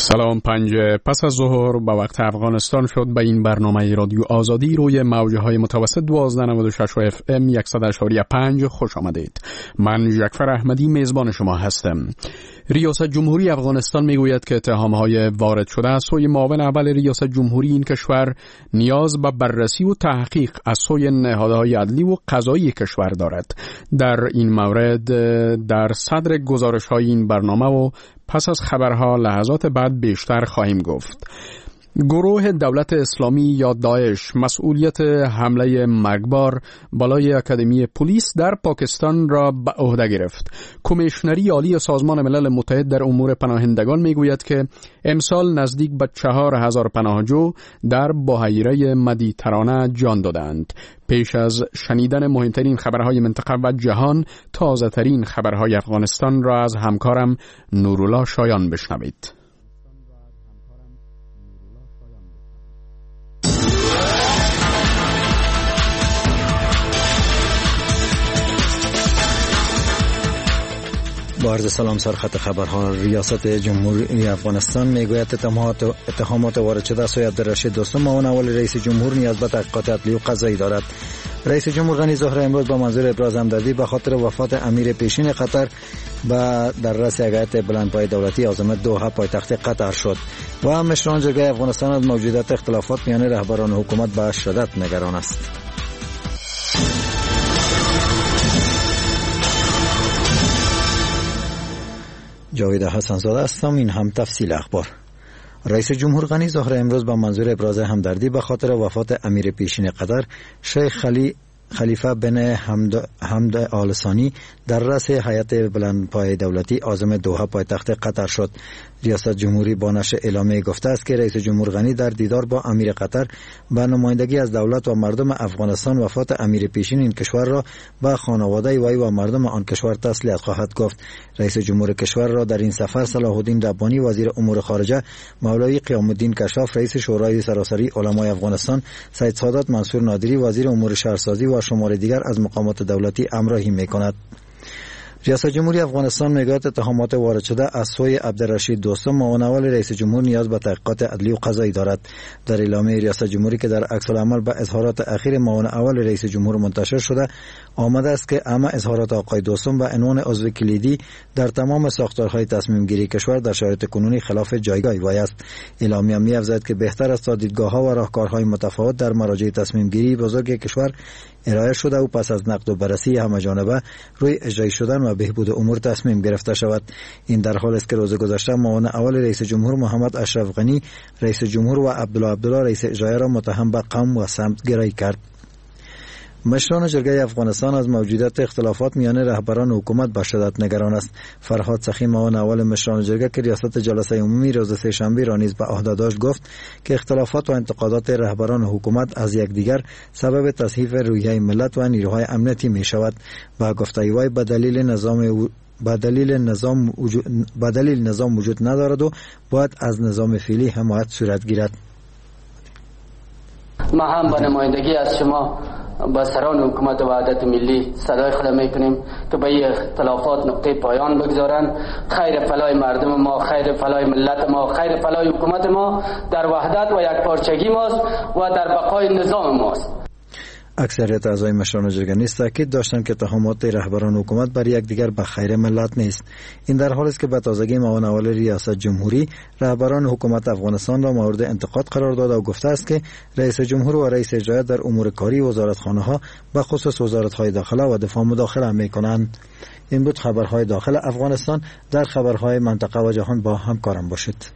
سلام. 5 پس از ظهر به وقت افغانستان شد. به این برنامه رادیو آزادی روی موجه های متوسط 1296 و FM 100.5 خوش آمدید. من جعفر احمدی میزبان شما هستم. ریاست جمهوری افغانستان میگوید که اتهام‌های وارد شده از سوی معاون اول ریاست جمهوری این کشور نیاز به بررسی و تحقیق از سوی نهادهای عدلی و قضایی کشور دارد. در این مورد در صدر گزارش‌های این برنامه و پس از خبرها لحظات بعد بیشتر خواهیم گفت. گروه دولت اسلامی یا داعش مسئولیت حمله مرگبار بالای اکادمی پلیس در پاکستان را به عهده گرفت. کمیشنری عالی سازمان ملل متحد در امور پناهندگان میگوید که امسال نزدیک به 4000 پناهجو در بحیره مدیترانه جان دادند. پیش از شنیدن مهمترین خبرهای منطقه و جهان، تازه ترین خبرهای افغانستان را از همکارم نورالله شایان بشنوید. با عرض سلام سرخط خبرها. ریاست جمهوری افغانستان میگوید اتهامات وارد شده سوی عبدالرشید دوستم معاون اول رئیس جمهور نیاز به تحقیقات عدلی و قضایی دارد. رئیس جمهور غنی ظاهر امروز با منظور ابراز همدردی به خاطر وفات امیر پیشین قطر در رأس هیئت بلندپایه دولتی عاصمه دوحه پایتخت قطر شد و مشران جرگه افغانستان از موجودیت اختلافات میان رهبران حکومت به شدت نگران است. جاوید حسن زاده هستم. این هم تفصیل اخبار. رئیس جمهور غنی ظاهر امروز با منظور ابراز همدردی به خاطر وفات امیر پیشین قطر شیخ خلیفه بن حمد آل ثانی در رأس هیئت بلندپایه دولتی عاصمه دوحه پایتخت قطر شد. ریاست جمهوری با نشر اعلامیه گفته است که رئیس جمهور غنی در دیدار با امیر قطر به نمایندگی از دولت و مردم افغانستان وفات امیر پیشین این کشور را به خانواده وی و مردم آن کشور تسلیت خواهد گفت. رئیس جمهور کشور را در این سفر صلاح الدین ربانی وزیر امور خارجه، مولوی قیام الدین کشاف رئیس شورای سراسری علمای افغانستان، سید سادات منصور نادری وزیر امور شهرسازی و شمار دیگر از مقامات دولتی همراهی می‌کند. ریاست جمهوری افغانستان میگوید اتهامات وارد شده از سوی عبدالرشید دوستم معاون اول رئیس جمهور نیاز به تحقیقات عدلی و قضایی دارد. در اعلامیه ریاست جمهوری که در عکس العمل به اظهارات اخیر معاون اول رئیس جمهور منتشر شده آمده است که اما اظهارات آقای دوستم به عنوان عضو کلیدی در تمام ساختارهای تصمیم گیری کشور در شرایط کنونی خلاف جایگاه وی است. اعلامیه می‌افزاید که بهتر است تا دیدگاه‌ها و راهکارهای متفاوت در مراجع تصمیم گیری بزرگ کشور ارائه شده و پس از نقد و بررسی همه‌جانبه روی اجرایی شدن و بهبود امور تصمیم گرفته شود. این در حالی است که روز گذشته معاون اول رئیس جمهور محمد اشرف غنی رئیس جمهور و عبدالله رئیس اجرایی را متهم به قوم و سمت گرایی کرد. مشران جرگه افغانستان از موجودیت اختلافات میان رهبران حکومت به شدت نگران است. فرهاد سخی معاون اول مشران جرگه که ریاست جلسه عمومی روز سه‌شنبه را نیز به عهده داشت گفت که اختلافات و انتقادات رهبران حکومت از یکدیگر سبب تصحیف روحیه ملت و نیروهای امنیتی می شود. با گفته وی به دلیل نظام وجود ندارد و باید از نظام فعلی حمایت صورت گیرد. ما هم به نمایندگی از شما با سران حکومت وحدت ملی صدای خود میکنیم که به این اختلافات نقطه پایان بگذارند. خیر فلاح مردم ما، خیر فلاح ملت ما، خیر فلاح حکومت ما در وحدت و یکپارچگی ماست و در بقای نظام ماست. اکثریت اعضای مشران جرگه نیز تاکید داشتند که اتهامات رهبران حکومت بر یکدیگر به خیر ملت نیست. این در حالی است که به تازگی معاون اول ریاست جمهوری رهبران حکومت افغانستان را مورد انتقاد قرار داده و گفته است که رئیس جمهور و رئیس اجرایی در امور کاری وزارتخانه‌ها به خصوص وزارت‌های داخله و دفاع مداخله می‌کنند. این بود خبرهای داخل افغانستان. در خبرهای منطقه و جهان با همکارم باشید.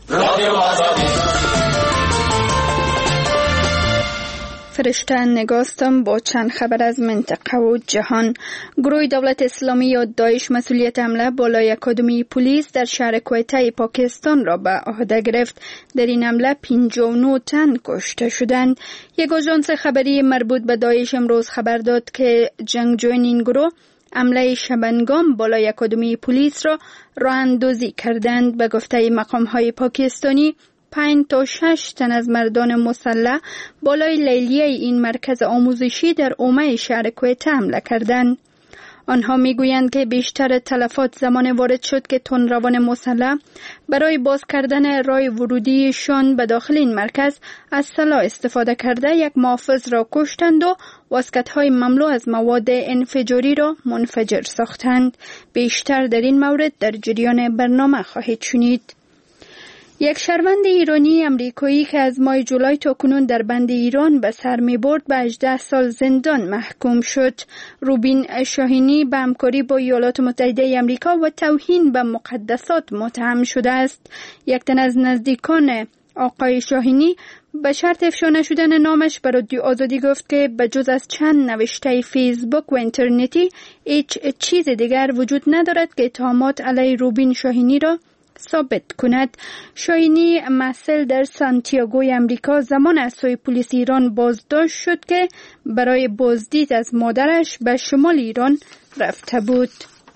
فرشته نگاستم با چند خبر از منطقه و جهان. گروه دولت اسلامی یا داعش مسئولیت حمله بالای اکادمی پلیس در شهر کویته پاکستان را به عهده گرفت. در این حمله 59 تن کشته شدند. یک آژانس خبری مربوط به داعش امروز خبر داد که جنگجویان این گروه حمله شبنگام بالای اکادمی پلیس را راه اندازی کردند. به گفته مقام‌های پاکستانی 5 تا 6 تن از مردان مسلح بالای لیلیه این مرکز آموزشی در اومه شهر کویته حمله کردند. آنها میگویند که بیشتر تلفات زمان وارد شد که تندروان مسلح برای باز کردن راه ورودیشان به داخل این مرکز از سلاح استفاده کرده یک محافظ را کشتند و واسکت‌های مملو از مواد انفجاری را منفجر ساختند. بیشتر در این مورد در جریان برنامه خواهید شنید. یک شهروند ایرانی امریکایی که از ماه جولای تا کنون در بند ایران به سر می برد به 18 سال زندان محکوم شد. روبین شاهینی به همکاری با ایالات متحده امریکا و توهین به مقدسات متهم شده است. یک تن از نزدیکان آقای شاهینی به شرط افشا نشدن نامش به رادیو آزادی گفت که بجز از چند نوشته فیسبوک و اینترنتی هیچ چیز دیگر وجود ندارد که اتهامات علیه روبین شاهینی را ثابت کند. شاهینی محصل در سانتیاگوی امریکا زمان از سوی پلیس ایران بازداشت شد که برای بازدید از مادرش به شمال ایران رفته بود.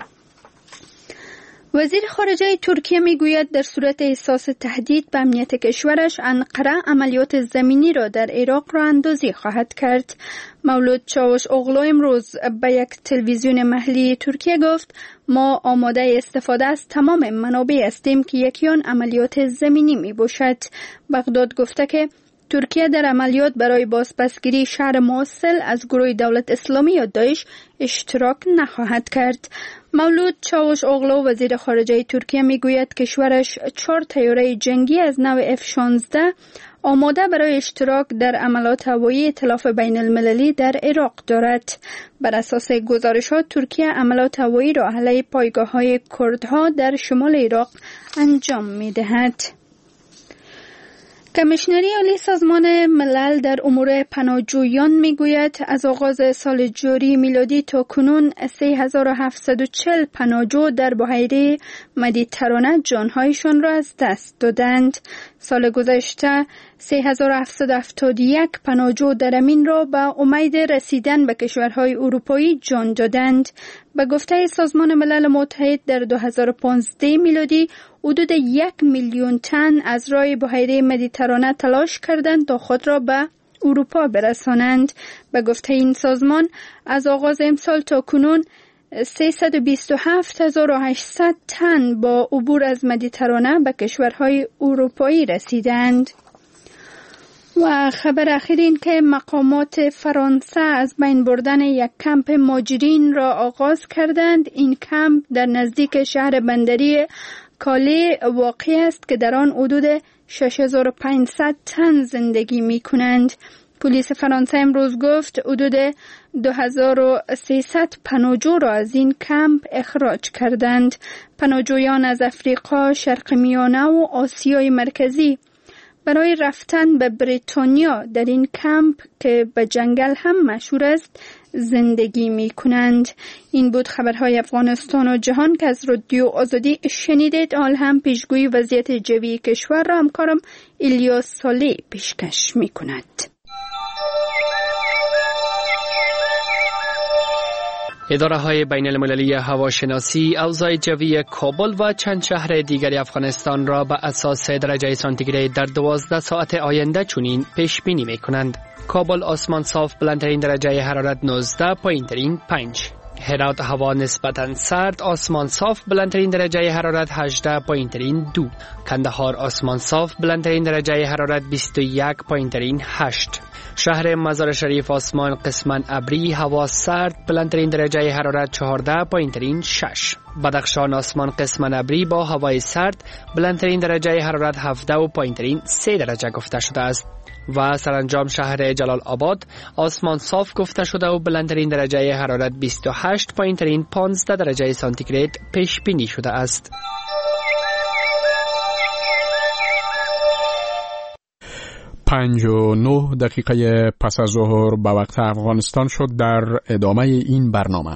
وزیر خارجه ترکیه میگوید در صورت احساس تهدید به امنیت کشورش انقره عملیات زمینی را در عراق راه اندازی خواهد کرد. مولود چاوش اغلو امروز به یک تلویزیون محلی ترکیه گفت ما آماده استفاده از تمام منابع هستیم که یکی آن عملیات زمینی می باشد. بغداد گفته که ترکیه در عملیات برای بازپسگیری شهر موصل از گروه دولت اسلامی یا داعش اشتراک نخواهد کرد. مولود چاوش اغلو وزیر خارجه ترکیه میگوید کشورش 4 طیاره جنگی از نوع F-16 آماده برای اشتراک در عملیات هوایی ائتلاف بین المللی در عراق دارد. بر اساس گزارشات ترکیه عملیات هوایی را علیه پایگاه‌های کردها در شمال عراق انجام می‌دهد. کمیشنری عالی سازمان ملل در امور پناهجویان میگوید از آغاز سال جاری میلادی تا کنون 3740 پناهجو در بحیره مدیترانه جانهایشان را از دست دادند. سال گذشته 3771 پناهجو در امین را به امید رسیدن به کشورهای اروپایی جان دادند. به گفته سازمان ملل متحد در 2015 میلادی حدود 1 میلیون تن از راه بحیره مدیترانه تلاش کردند تا خود را به اروپا برسانند. به گفته این سازمان از آغاز امسال تا کنون 327800 تن با عبور از مدیترانه به کشورهای اروپایی رسیدند. و خبر اخیر این که مقامات فرانسه از بین بردن یک کمپ مهاجرین را آغاز کردند. این کمپ در نزدیک شهر بندری کالی واقع است که در آن حدود 6500 تن زندگی می کنند. پلیس فرانسه امروز گفت حدود 2300 پناهجو را از این کمپ اخراج کردند. پناهجویان از افریقا، شرق میانه و آسیای مرکزی برای رفتن به بریتانیا در این کمپ که به جنگل هم مشهور است زندگی می کنند. این بود خبرهای افغانستان و جهان که از رادیو آزادی شنیدید. آل هم پیشگویی وضعیت جوی کشور را همکارم الیاس سالی پیشکش می کند. اداره‌های بین‌المللی هواشناسی اوضاع جوی کابل و چند شهر دیگر افغانستان را به اساس درجه سانتیگراد در 12 ساعت آینده چنین پیش بینی می‌کنند. کابل آسمان صاف بلندترین درجه حرارت 19، پایین‌ترین 5. هرات هوا نسبتاً سرد، آسمان صاف بلندترین درجه حرارت 18، پایین‌ترین 2. کندهار آسمان صاف بلندترین درجه حرارت 21، پایین‌ترین 8. شهر مزار شریف آسمان قسماً ابری، هوا سرد، بلندترین درجه حرارت 14، پایین‌ترین 6. بدخشان آسمان قسماً ابری با هوای سرد، بلندترین درجه حرارت 17 و پایین‌ترین 3 درجه گفته شده است. و سرانجام شهر جلال آباد آسمان صاف گفته شده و بلندترین درجه حرارت 28، پایین‌ترین 15 درجه سانتیگراد پیش بینی شده است. 5:09 دقیقه پس از ظهر به وقت افغانستان شد. در ادامه این برنامه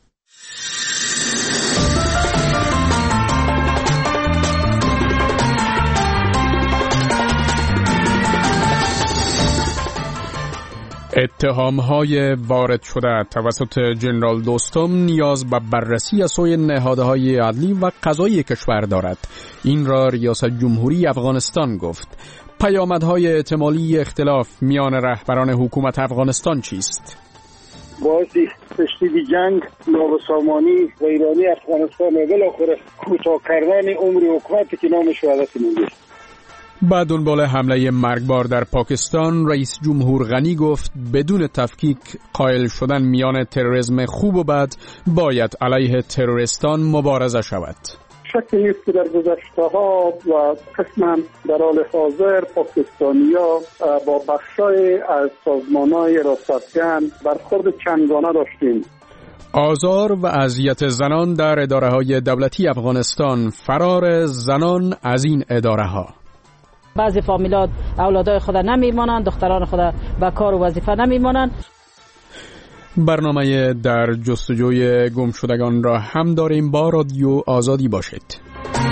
اتهام‌های وارد شده توسط جنرال دوستم نیاز به بررسی از سوی نهادهای عدلی و قضایی کشور دارد. این را ریاست جمهوری افغانستان گفت. پیامدهای احتمالی اختلاف میان رهبران حکومت افغانستان چیست؟ باعث تشدید جنگ، نابسامانی و ایرانی افغانستان و بالاخره کوتاه کردن عمر حکومتی که نامش وحدت ملی است. بعد دنبال حمله مرگبار در پاکستان، رئیس جمهور غنی گفت بدون تفکیک قائل شدن میان تروریسم خوب و بد باید علیه تروریستان مبارزه شود. شکی نیست که در گذشته‌ها و قسماً در حال حاضر پاکستانی‌ها با بخشای از سازمان‌های حراستگان برخورد چندگانه داشتیم. آزار و اذیت زنان در اداره‌های دولتی افغانستان، فرار زنان از این اداره‌ها. بعضی فامیلات اولادای خود نمیمانند، دختران خود به کار و وظیفه نمیمانند. برنامه در جستجوی گمشدگان را هم داریم. با رادیو آزادی باشید.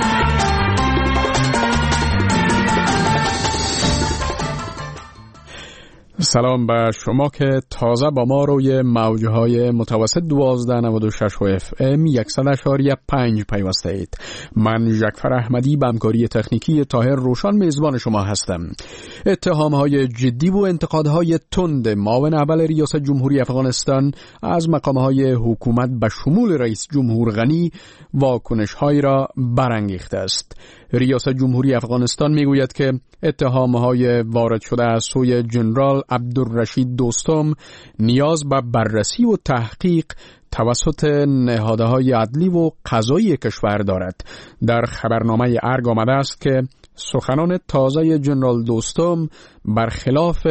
سلام به شما که تازه با ما روی موجهای متوسط 1296 و FM 100.5 پیوسته اید. من ژکفر احمدی به همکاری تکنیکی طاهر روشن میزبان شما هستم. اتهامهای جدی و انتقادهای تند معاون اول ریاست جمهوری افغانستان از مقامهای حکومت به شمول رئیس جمهور غنی واکنش‌هایی را برانگیخته است. ریاست جمهوری افغانستان میگوید که اتهامهای وارد شده از سوی جنرال عبدالرشید دوستم نیاز به بررسی و تحقیق توسط نهادهای عدلی و قضایی کشور دارد. در خبرنامه ارگ آمده است که سخنان تازه جنرال دوستم برخلاف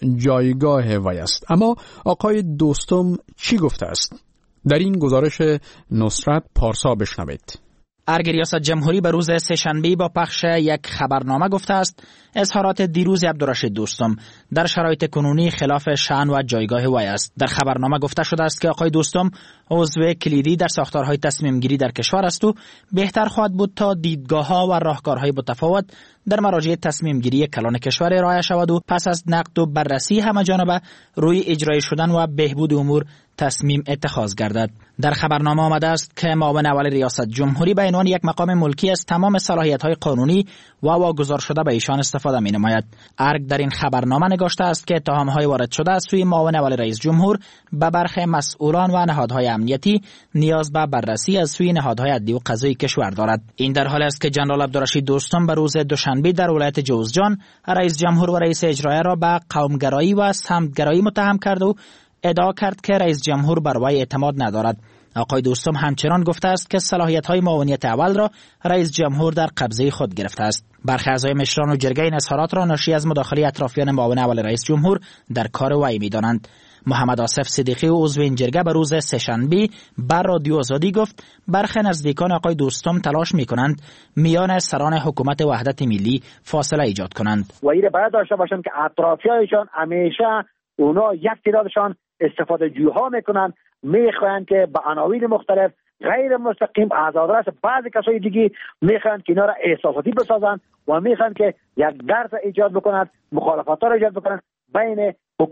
جایگاه وی است. اما آقای دوستم چی گفته است؟ در این گزارش نصرت پارسا بشنوید. ارگ ریاست جمهوری به روز سه‌شنبه با پخش یک خبرنامه گفته است اظهارات دیروز عبدالرشید دوستم در شرایط کنونی خلاف شأن و جایگاه وی است. در خبرنامه گفته شده است که آقای دوستم عضو کلیدی در ساختارهای تصمیم گیری در کشور است و بهتر خواهد بود تا دیدگاه‌ها و راهکارهای متفاوت در مراجع تصمیم گیری کلان کشور ارائه شود و پس از نقد و بررسی همه‌جانبه روی اجرای شدن و بهبود امور تصمیم اتخاذ گردد. در خبرنامه آمده است که معاون اول ریاست جمهوری به عنوان یک مقام ملکی از تمام صلاحیت‌های قانونی و واگذار شده به ایشان استفاده می‌نماید. ارگ در این خبرنامه نگاشته است که اتهام‌های وارد شده از سوی معاون اول رئیس جمهور به برخی مسئولان و نهادهای امنیتی نیاز به بررسی از سوی نهادهای عدلی و قضایی کشور دارد. این در حالی است که جنرال عبدالرشید دوستم به روز دوشنبه در ولایت جوزجان رئیس جمهور و رئیس اجرایی را به قومگرایی و سمتگرایی متهم کرد و ادعا کرد که رئیس جمهور بر وی اعتماد ندارد. آقای دوستم همچنان گفته است که صلاحیت‌های معاونیت اول را رئیس جمهور در قبضه خود گرفته است. برخی اعضای مشران و جرگه این اظهارات را ناشی از مداخله اطرافیان معاون اول رئیس جمهور در کار وی می‌دانند. محمد آصف صدیقی عضو این جرگه به روز سه‌شنبه بر رادیو آزادی گفت برخی نزدیکان آقای دوستم تلاش می‌کنند میان سران حکومت وحدت ملی فاصله ایجاد کنند. و این باید داشته باشند که اطرافیانشان همیشه اونا یک تعدادشان استفاده جوها میکنن، میخواهند که به عناوین مختلف غیر مستقیم از آدرس بعضی کسای دیگه میخواهند که اینا را احساساتی بسازند و میخواهند که یک درس ایجاد بکنند، مخالفت را ایجاد بکنند بین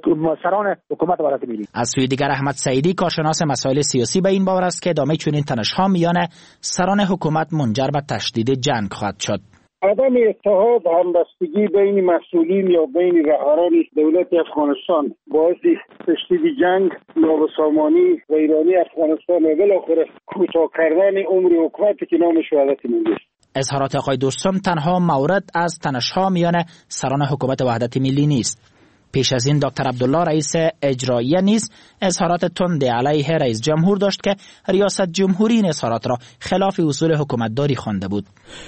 سران حکومت وحدت ملی. از سوی دیگر احمد سعیدی کارشناس مسائل سیاسی به این باور است که ادامه چنین تنش‌ها میان سران حکومت منجر به تشدید جنگ خواهد شد. عدم اتحاد و همبستگی بین مسئولین یا بین رهبران دولت افغانستان باعث تشدید جنگ، نابسامانی و ایرانی افغانستان و بالاخره کوتاه کردن عمر حکومتی که نامش وحدت ملی است. اظهارات آقای دوستم تنها مورد از تنش‌ها میان سران حکومت وحدت ملی نیست. پیش از این دکتر عبدالله رئیس اجرایی نیز اظهارات تند علیه رئیس جمهور داشت که ریاست جمهوری این اظهارات را خلاف اصول حکومتداری خوانده بود.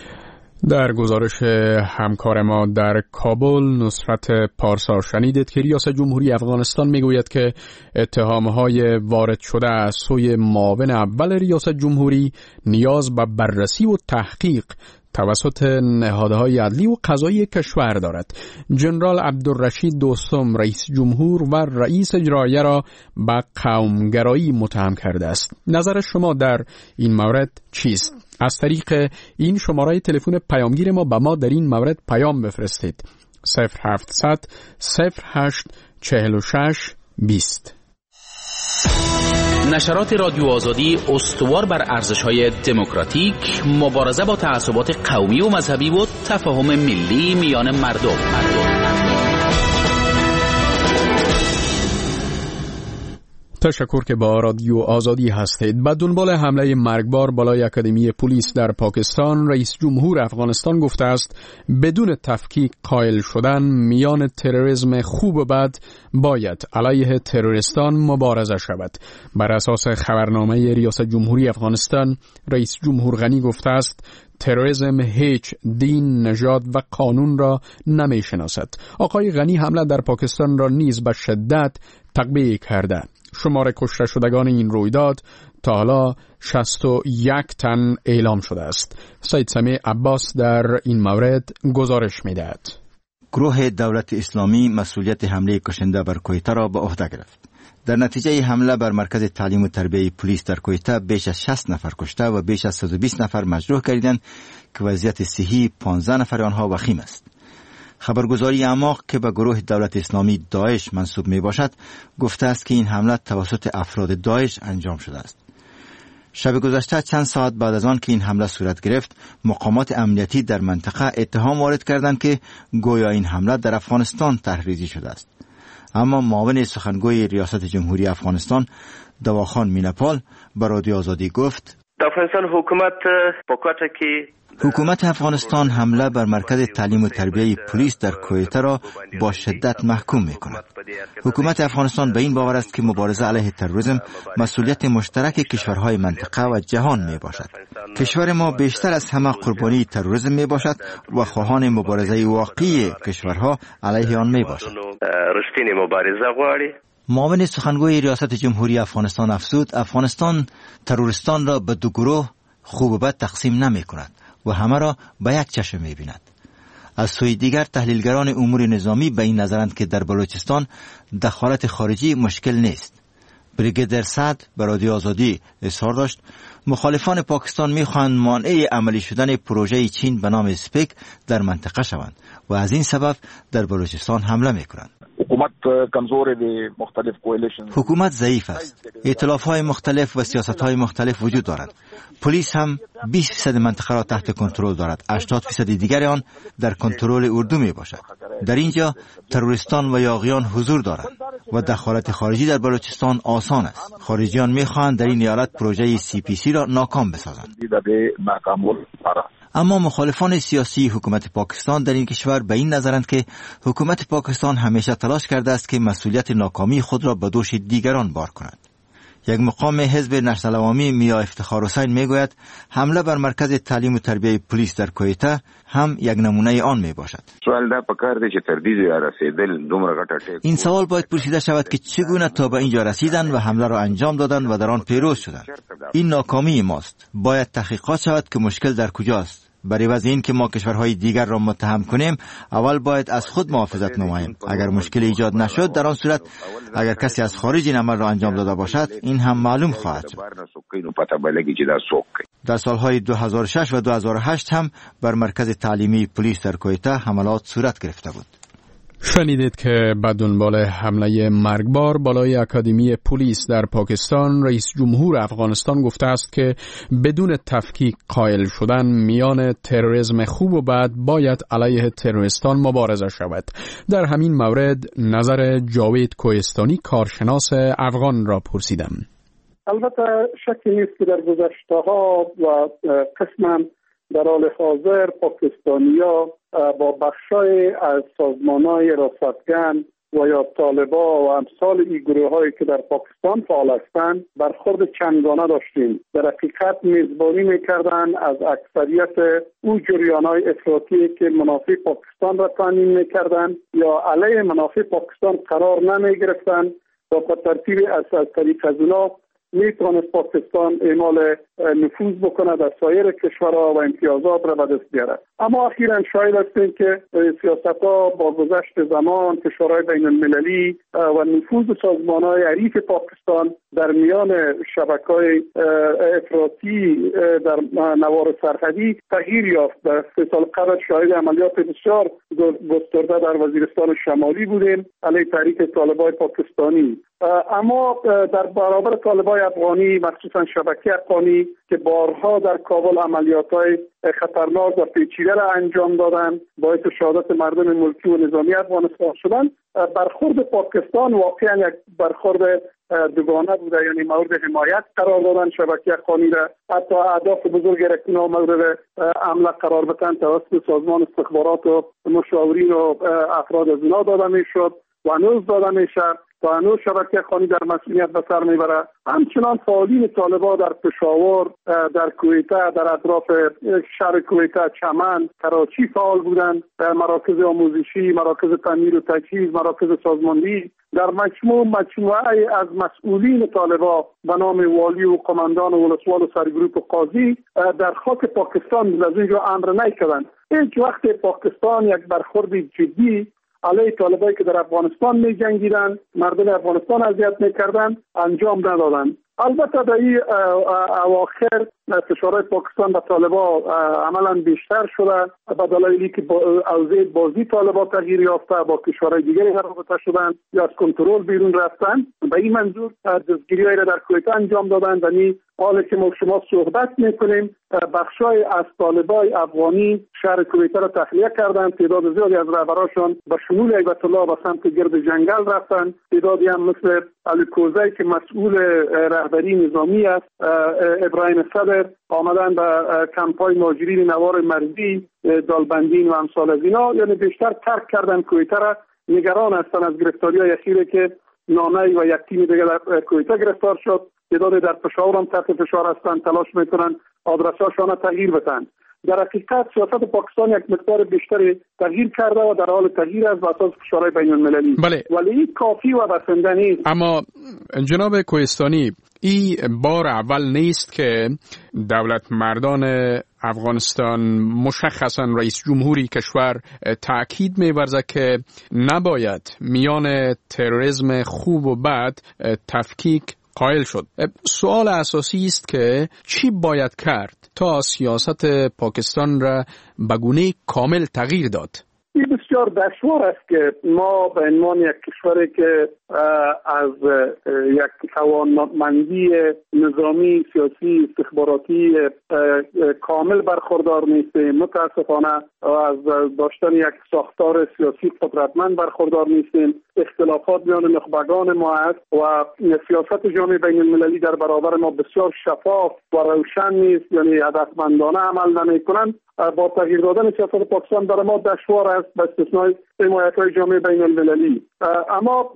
در گزارش همکار ما در کابل نصرت پارسا شنیدید که ریاست جمهوری افغانستان میگوید که اتهامهای وارد شده از سوی معاون اول ریاست جمهوری نیاز به بررسی و تحقیق توسط نهادهای عدلی و قضایی کشور دارد. جنرال عبدالرشید دوستم رئیس جمهور و رئیس اجرایی را به قومگرایی متهم کرده است. نظر شما در این مورد چیست؟ از طریق این شماره تلفن پیامگیر ما به ما در این مورد پیام بفرستید. 0700 08 46 20. نشرات رادیو آزادی استوار بر ارزش‌های دموکراتیک، مبارزه با تعصبات قومی و مذهبی و تفاهم ملی میان مردم. تشکر که با رادیو آزادی هستید. به دنبال حمله مرگبار بالای اکادمی پلیس در پاکستان، رئیس جمهور افغانستان گفته است بدون تفکیک قائل شدن میان تروریسم خوب و بد باید علیه تروریستان مبارزه شود. بر اساس خبرنامه ریاست جمهوری افغانستان، رئیس جمهور غنی گفته است تروریسم هیچ دین، نژاد و قانون را نمی شناسد. آقای غنی حمله در پاکستان را نیز به شدت تقبیح کرده. شمار کشته شدگان این رویداد تا حالا 61 تن اعلام شده است. سید سمیع عباس در این مورد گزارش می‌دهد. گروه دولت اسلامی مسئولیت حمله کشنده بر کویته را به عهده گرفت. در نتیجه حمله بر مرکز تعلیم و تربیه پلیس در کویته بیش از 60 نفر کشته و بیش از 120 نفر مجروح گردیدند که وضعیت صحی 15 نفر آنها وخیم است. خبرگزاری اعماق که به گروه دولت اسلامی داعش منسوب می باشد گفته است که این حمله توسط افراد داعش انجام شده است. شب گذشته چند ساعت بعد از آن که این حمله صورت گرفت، مقامات امنیتی در منطقه اتهام وارد کردند که گویا این حمله در افغانستان طرحریزی شده است. اما معاون سخنگوی ریاست جمهوری افغانستان دواخان مینپال به رادیو آزادی گفت افغانستان حکومت افغانستان حمله بر مرکز تعلیم و تربیه پلیس در کویته را با شدت محکوم می‌کند. حکومت افغانستان به این باور است که مبارزه علیه تروریسم مسئولیت مشترک کشورهای منطقه و جهان میباشد. کشور ما بیشتر از همه قربانی تروریسم میباشد و خواهان مبارزه واقعی کشورها علیه آن میباشد. معاون سخنگوی ریاست جمهوری افغانستان افزود افغانستان تروریستان را به دو گروه خوب و بد تقسیم نمی‌کند و همه را به یک چشم می‌بیند. از سوی دیگر تحلیلگران امور نظامی به این نظرند که در بلوچستان دخالت خارجی مشکل نیست. بریگیدر سعد به رادیو آزادی اظهار داشت مخالفان پاکستان می‌خواهند مانع عملی شدن پروژه چین به نام اسپیک در منطقه شوند و از این سبب در بلوچستان حمله می‌کنند. حکومت ضعیف است. ائتلاف‌های مختلف و سیاست‌های مختلف وجود دارند. پلیس هم 20% منطقه را تحت کنترل دارد. 80% دیگر آن در کنترل اردو می باشد. در اینجا تروریستان و یاغیان حضور دارند و دخالت خارجی در بلوچستان آسان است. خارجیان می‌خواهند در این ایالت پروژه CPC را ناکام بسازند. اما مخالفان سیاسی حکومت پاکستان در این کشور به این نظرند که حکومت پاکستان همیشه تلاش کرده است که مسئولیت ناکامی خود را به دوش دیگران بار کند. یک مقام حزب نشنل عوامی میا افتخار حسین میگوید حمله بر مرکز تعلیم و تربیه پلیس در کویته هم یک نمونه آن می باشد. این سوال باید پرسیده شود که چگونه تا به اینجا رسیدند و حمله را انجام دادند و در آن پیروز شدند. این ناکامی ماست. باید تحقیقات شود که مشکل در کجاست. برای وضع این که ما کشورهای دیگر را متهم کنیم، اول باید از خود محافظت نماییم. اگر مشکل ایجاد نشد، در آن صورت اگر کسی از خارج این عمل را انجام داده باشد، این هم معلوم خواهد شد. در سالهای 2006 و 2008 هم بر مرکز تعلیمی پلیس در کویته حملات صورت گرفته بود. شنیدید که به دنبال حمله مرگبار بالای اکادمی پلیس در پاکستان، رئیس جمهور افغانستان گفته است که بدون تفکیک قائل شدن میان تروریسم خوب و بد باید علیه تروریستان مبارزه شود. در همین مورد نظر جاوید کوهستانی کارشناس افغان را پرسیدم. البته شکی نیست که در گذشته‌ها و قسماً در حال حاضر پاکستانی‌ها با بخشای از سازمان‌های راستگرد و یا طالبا و امثال این گروه‌هایی که در پاکستان فعال هستند برخورد چندگانه داشتیم. در حقیقت میزبانی می‌کردند از اکثریت او جریان‌های افراطی که منافع پاکستان را تامین می‌کردند یا علیه منافع پاکستان قرار نمی‌گرفتند و به ترتیب از طریق از اونا میتواند پاکستان اعمال نفوذ بکند در سایر کشورها و امتیازات را به دست بیارد. اما اخیراً شاهد هستیم که سیاست‌ها با گذشت زمان کشورهای بین المللی و نفوذ سازمان‌های حریف پاکستان در میان شبکه‌های افراطی در نوار سرحدی تغییر یافت. در 3 سال قبل شاهد عملیات بسیار گسترده در وزیرستان شمالی بودیم علیه تحریک طالبان پاکستانی. اما در برابر طالبای افغانی، مخصوصا شبکه افغانی که بارها در کابل عملیات‌های خطرناک و پیچیده را انجام دادند، باعث شهادت مردم ملکی و نظامی افغانستان شدند، برخورد پاکستان واقعا یک برخورد دوگانه بوده، یعنی مورد حمایت قرار دادن شبکه افغانی را، حتی اهداف بزرگ را مورد حمله قرار بدن توسط سازمان استخبارات و مشاورین و افراد از اینا داده میشد و هنوز داده میشه و هنوز شبکه افغانی در مسئولیت به سر میبره. همچنان فعالین طالبان در پشاور، در کویته، در اطراف شهر کویته، چمن، کراچی فعال بودند، مراکز آموزشی، مراکز تعمیر و تجهیز، مراکز سازماندهی، در مجموعه از مسئولین طالبان به نام والی و قماندان و ولسوال و سرگروپ و قاضی در خاک پاکستان از اینجا امر نکردند. هیچ وقت پاکستان یک برخورد جدی علیه طالبایی که در افغانستان می جنگیدند، مردم افغانستان اذیت میکردند انجام ندادند. البته در این اواخر فشارهای پاکستان به طالبان عملا بیشتر شده به دلایلی که اوضاع بازی طالبان تغییر یافته، با کشورهای دیگری رابطه شدند یا از کنترل بیرون رفتند. به این منظور دستگیری‌هایی را در کویته انجام دادند. یعنی حالا که ما شما صحبت میکنیم بخشای از طالبای افغانی شهر کویته را تخلیه کردند، تعداد زیادی از رهبراشان به شمول هیبت الله به سمت گرد جنگل رفتند، تعدادی هم مثل علی کوزی که مسئول رهبری نظامی است، ابراهیم صدر آمدن به کمپای مهاجرین نوار مرزی، دالبندین و امثال از اینا، یعنی بیشتر ترک کردن کویته را. نگران هستند از گرفتاری‌های اخیری که نانایی و یک تیم دیگر در کویته گرفتار شد. تعداد در پشاور هم تحت فشار هستند، تلاش میکنن آدرساشان را تغییر بدن. در حقیقت سیاست پاکستان یک مقدار بیشتری تغییر کرده و در حال تغییر است و اساس فشارهای بین المللی. بله. ولی این کافی و بسنده نیست. اما جناب کوهستانی، این بار اول نیست که دولت مردان افغانستان، مشخصا رئیس جمهوری کشور، تأکید می‌ورزد که نباید میان تروریسم خوب و بد تفکیک قائل شد. سوال اساسی است که چی باید کرد تا سیاست پاکستان را به گونه کامل تغییر داد؟ این بسیار دشوار است که ما به عنوان یک کشوری که از یک توانمندی نظامی، سیاسی، استخباراتی کامل برخوردار نیستیم، متاسفانه از داشتن یک ساختار سیاسی قدرتمند برخوردار نیستیم. اختلافات میان نخبگان ما است و سیاست جامعه بین المللی در برابر ما بسیار شفاف و روشن نیست، یعنی هدفمندانه عمل نمی‌کنند. با تغییر دادن سیاست پاکستان برای ما دشوار است به استثنای حمایت‌های جامعه بین المللی. اما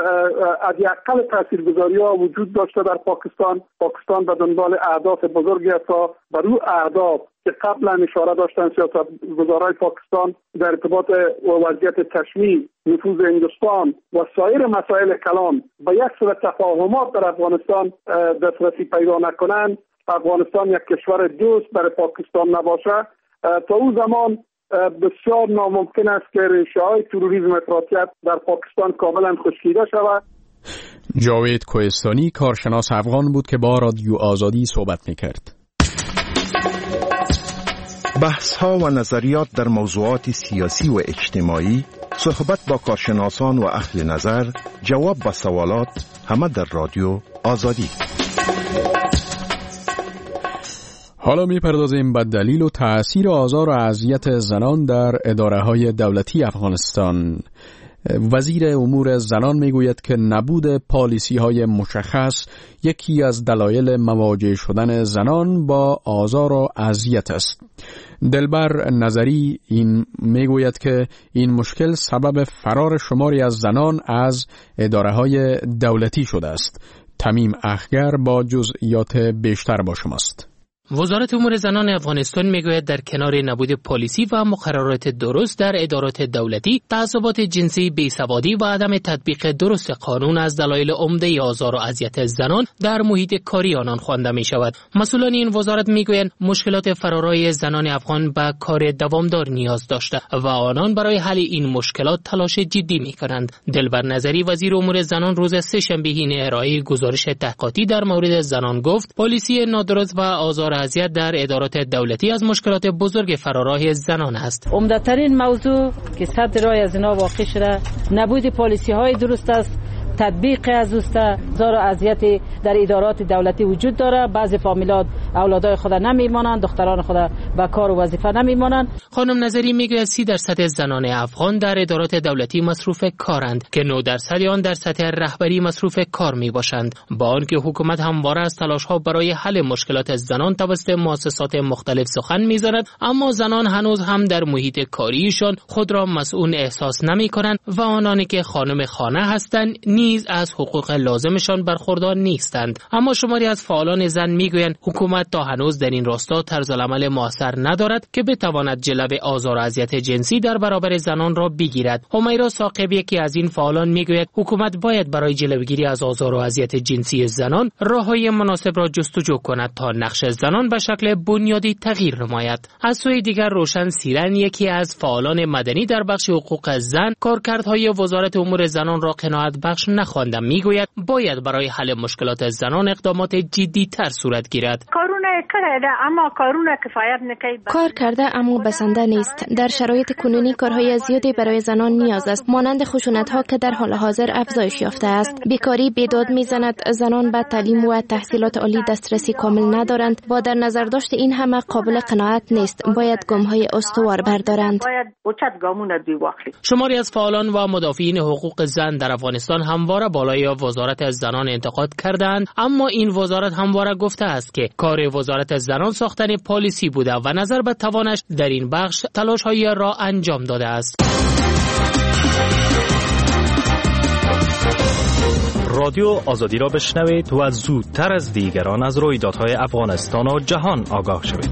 حداقل تاثیرگذاری‌ها وجود داشته در پاکستان به دنبال اهداف بزرگی است تا بر او اهداف که قبلا اشاره داشتن سیاستگزارای پاکستان در ارتباط وضعیت کشمیر، نفوذ هندوستان و سایر مسائل کلان به یک سری تفاهمات در افغانستان دسترسی پیدا نکنند، افغانستان یک کشور دوست برای پاکستان نباشه، تا اون زمان بسیار ناممکن است که ریشه‌های تروریسم افراطیت در پاکستان کاملا خشکیده شود. جاوید کوهستانی، کارشناس افغان بود که با رادیو آزادی صحبت می‌کرد. بحث‌ها و نظریات در موضوعات سیاسی و اجتماعی، صحبت با کارشناسان و اهل نظر، جواب به سوالات، همه در رادیو آزادی. حالا میپردازیم به دلیل و تأثیر آزار و اذیت زنان در اداره‌های دولتی افغانستان. وزیر امور زنان میگوید که نبود پالیسی‌های مشخص یکی از دلایل مواجه شدن زنان با آزار و اذیت است. دلبر نظری این میگوید که این مشکل سبب فرار شماری از زنان از اداره‌های دولتی شده است. تمیم اخگر با جزئیات بیشتر با شماست. وزارت امور زنان افغانستان میگوید در کنار نبود پالیسی و مقررات درست در ادارات دولتی، تعصبات جنسی، بیسوادی و عدم تطبیق درست قانون از دلایل عمده آزار و اذیت زنان در محیط کاری آنان خوانده می شود. مسئولان این وزارت میگویند مشکلات فرارای زنان افغان به کار دوامدار نیاز داشته و آنان برای حل این مشکلات تلاش جدی می کنند. دلبر نظری، وزیر امور زنان، روز سه‌شنبه ارائه گزارش تحقیقاتی در مورد زنان گفت پالیسی نادرست و آزار اذیت در ادارات دولتی از مشکلات بزرگ فراراه زنان است. عمده‌ترین موضوع که صد رای از اینا واقع شده نبود پالیسی های درست است تطبیق از اوست. زار و اذیت در ادارات دولتی وجود داره. بعضی فامیلات اولادای خود نمیمانند، دختران خود به کار و وظیفه نمیمانند. خانم نظری میگوید 30% زنان افغان در ادارات دولتی مصروف کارند که 9% آن در سطح رهبری مصروف کار میباشند. با آنکه حکومت همواره از تلاش‌ها برای حل مشکلات زنان توسط مؤسسات مختلف سخن می‌زند، اما زنان هنوز هم در محیط کاریشان خود را مسئول احساس نمی‌کنند و آنانی که خانم خانه هستند نیز از حقوق لازمشان برخوردار نیستند. اما شماری از فعالان زن میگویند حکومت تا هنوز در این راستا طرزالعمل موثر ندارد که بتواند جلو آزار و اذیت جنسی در برابر زنان را بگیرد. همیرا ثاقب یکی از این فعالان میگوید حکومت باید برای جلوگیری از آزار و اذیت جنسی زنان راههای مناسب را جستجو کند تا نقش زنان به شکل بنیادی تغییر نماید. از سوی دیگر روشن سیرن یکی از فعالان مدنی در بخش حقوق زن کارکردهای وزارت امور زنان را قناعت بخش نخوانده میگوید باید برای حل مشکلات زنان اقدامات جدی تر صورت گیرد. کار کرده اما بسنده نیست. در شرایط کنونی کارهای زیادی برای زنان نیاز است، مانند خشونت‌ها که در حال حاضر افزایش یافته است. بیکاری بیداد میزند، زنان به تعلیم و تحصیلات عالی دسترسی کامل ندارند و در نظر داشت این همه قابل قناعت نیست. باید گام‌های استوار بردارند. شماری از فعالان و مدافعین حقوق زن در افغانستان همواره بالای وزارت زنان انتقاد کردند، اما این وزارت همواره گفته است که کار وزارت زنان ساختن پالیسی بوده و نظر به توانش در این بخش تلاش‌هایی را انجام داده است. رادیو آزادی را بشنوید و زودتر از دیگران از رویدادهای افغانستان و جهان آگاه شوید.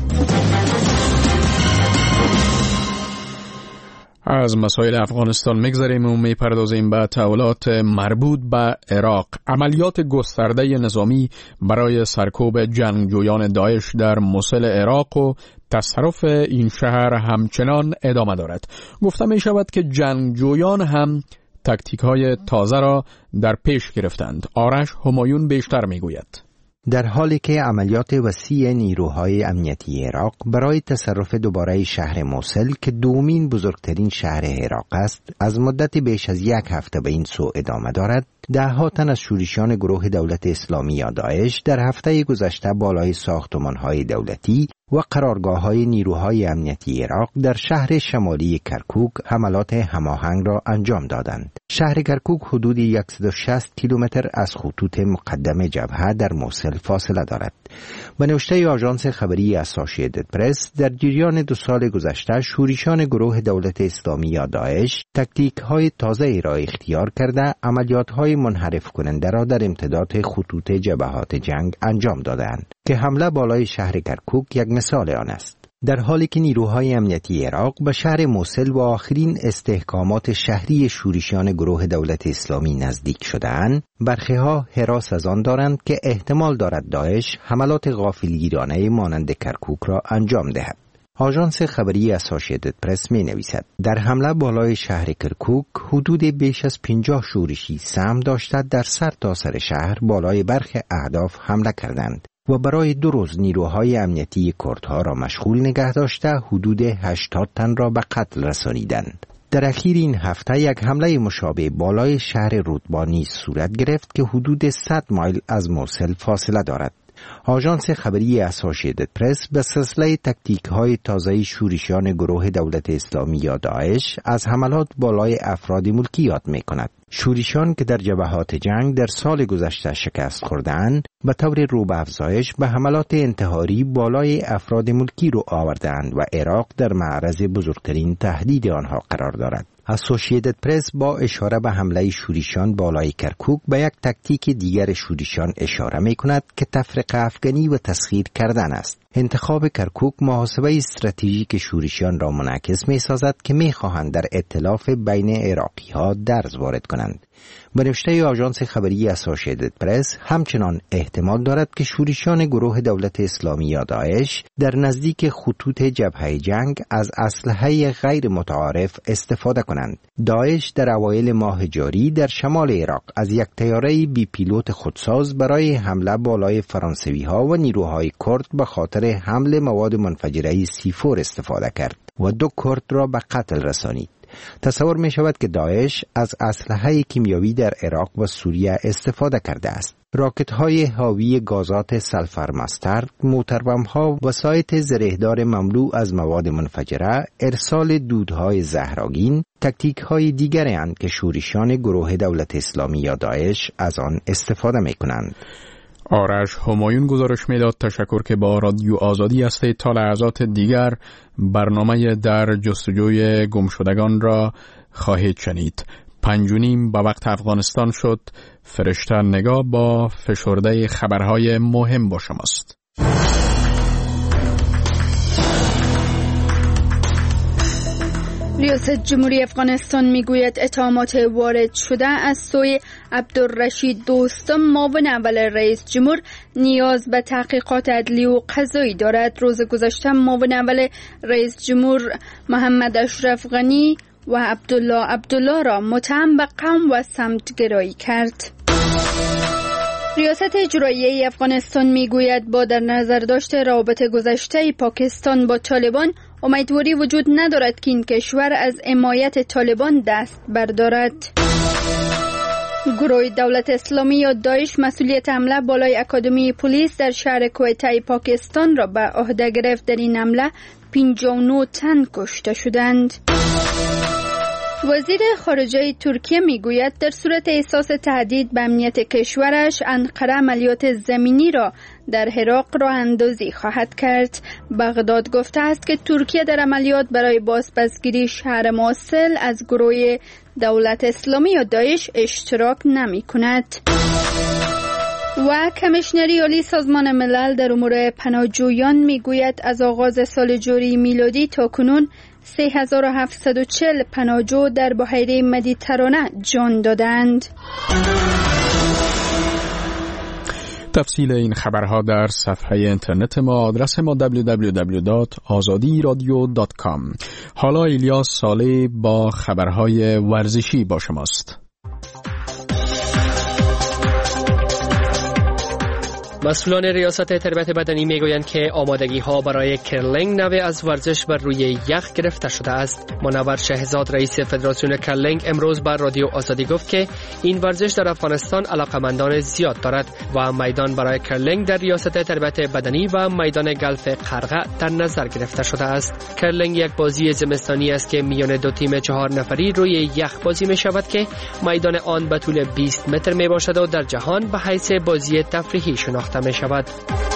از مسائل افغانستان میگذریم و میپردازیم به تحولات مربوط به عراق. عملیات گسترده نظامی برای سرکوب جنگجویان داعش در موصل عراق و تصرف این شهر همچنان ادامه دارد. گفته می شود که جنگجویان هم تاکتیک‌های تازه را در پیش گرفتند. آرش همایون بیشتر میگوید. در حالی که عملیات وسیع نیروهای امنیتی عراق برای تصرف دوباره شهر موصل که دومین بزرگترین شهر عراق است از مدت بیش از 1 هفته به این سو ادامه دارد، ده‌ها تن از شورشیان گروه دولت اسلامی یا داعش در هفته گذشته بالای ساختمان‌های دولتی و قرارگاه‌های نیروهای امنیتی عراق در شهر شمالی کرکوک حملات هماهنگ را انجام دادند. شهر کرکوک حدود 160 کیلومتر از خطوط مقدم جبهه در موصل فاصله دارد. به نوشته آژانس خبری اسوسییتد پرس، در جریان 2 سال گذشته شورشیان گروه دولت اسلامی یا داعش تاکتیک‌های تازه‌ای را اختیار کرده عملیات‌های منحرف کننده را در امتداد خطوط جبهات جنگ انجام دادند که حمله بالای شهر کرکوک یک مثال آن است. در حالی که نیروهای امنیتی عراق به شهر موصل و آخرین استحکامات شهری شورشیان گروه دولت اسلامی نزدیک شده‌اند، برخی‌ها هراس از آن دارند که احتمال دارد داعش حملات غافلگیرانه مانند کرکوک را انجام دهد. آژانس خبری اسوسییتد پرس می نویسد در حمله بالای شهر کرکوک حدود بیش از 50 شورشی سهم داشته در سرتاسر شهر بالای برخی اهداف حمله کردند و برای 2 روز نیروهای امنیتی کردها را مشغول نگه داشته حدود 80 تن را به قتل رسانیدند. در اخیر این هفته یک حمله مشابه بالای شهر رودبانی صورت گرفت که حدود 100 مایل از موصل فاصله دارد. آژانس خبری اسوسییتد پرس به سلسله تاکتیک‌های تازه شورشیان گروه دولت اسلامی یا داعش از حملات بالای افراد ملکی یاد می‌کند. شورشیان که در جبهات جنگ در سال گذشته شکست خورده‌اند، به طور رو به افزایش به حملات انتحاری بالای افراد ملکی رو آورده‌اند و عراق در معرض بزرگترین تهدید آنها قرار دارد. اسوسییتد پرس با اشاره به حمله شورشیان بالای کرکوک به یک تاکتیک دیگر شورشیان اشاره می‌کند که تفرقه افغانی و تسخیر کردن است. انتخاب کرکوک محاسبه استراتژیک شورشیان را منعکس می‌سازد که می‌خواهند در ائتلاف بین عراقی‌ها درز وارد کنند. به نوشته آژانس خبری اسوسییتد پرس همچنان احتمال دارد که شورشیان گروه دولت اسلامی یا داعش در نزدیک خطوط جبهه جنگ از اسلحه غیر متعارف استفاده کنند. داعش در اوایل ماه جاری در شمال عراق از یک طیاره بی پیلوت خودساز برای حمله بالای فرانسوی‌ها و نیروهای کرد به خاطر حمل مواد منفجره C4 استفاده کرد و 2 کرد را به قتل رسانید. تصور می شود که داعش از اسلحه کیمیاوی در عراق و سوریه استفاده کرده است. راکت های حاوی گازات سلفر مسترد، موتربم ها، وسایط زرهدار مملو از مواد منفجره، ارسال دودهای زهرآگین، تکتیک های دیگری اند که شورشیان گروه دولت اسلامی یا داعش از آن استفاده می کنند. آرش همایون گزارش میداد. تشکر که با رادیو آزادی هستید. تا لحظات دیگر برنامه در جستجوی گمشدگان را خواهید شنید. 5:30 به وقت افغانستان شد. فرشته نگاه با فشرده خبرهای مهم با شماست. ریاست جمهوری افغانستان میگوید اتهامات وارد شده از سوی عبدالرشید دوستم معاون اول رئیس جمهور نیاز به تحقیقات عدلی و قضایی دارد. روز گذشته معاون اول رئیس جمهور محمد اشرف غنی و عبدالله را متهم به قوم و سمتگرایی کرد. ریاست اجرایی افغانستان میگوید با در نظر داشت روابط گذشته پاکستان با طالبان امیدواری وجود ندارد که این کشور از حمایت طالبان دست بردارد. گروه دولت اسلامی یا داعش مسئولیت حمله بالای اکادمی پلیس در شهر کویته پاکستان را به عهده گرفت. در این حمله 59 تن کشته شدند. وزیر خارجه ترکیه میگوید در صورت احساس تهدید به امنیت کشورش انقره عملیات زمینی را در عراق راه اندازی خواهد کرد. بغداد گفته است که ترکیه در عملیات برای بازپسگیری شهر موصل از گروه دولت اسلامی یا داعش اشتراک نمی کند. و کمیشنری عالی سازمان ملل در امور پناهجویان میگوید از آغاز سال جاری میلادی تا کنون 3740 پناهجو در بحیره مدیترانه جان دادند. تفصیل این خبرها در صفحه اینترنت ما. آدرس ما www.azadiradio.com. حالا الیاس صالح با خبرهای ورزشی با شماست. مسئولان ریاست تربیت بدنی میگویند که آمادگی ها برای کرلینگ نوع از ورزش بر روی یخ گرفته شده است. منور شهزاد رئیس فدراسیون کرلینگ امروز بر رادیو آزادی گفت که این ورزش در افغانستان علاقمندان زیاد دارد و میدان برای کرلینگ در ریاست تربیت بدنی و میدان گلف قرغه در نظر گرفته شده است. کرلینگ یک بازی زمستانی است که میان دو تیم 4 نفری روی یخ بازی می شود که میدان آن به طول 20 متر می باشد و در جهان به حیث بازی تفریحی شناخته می شود.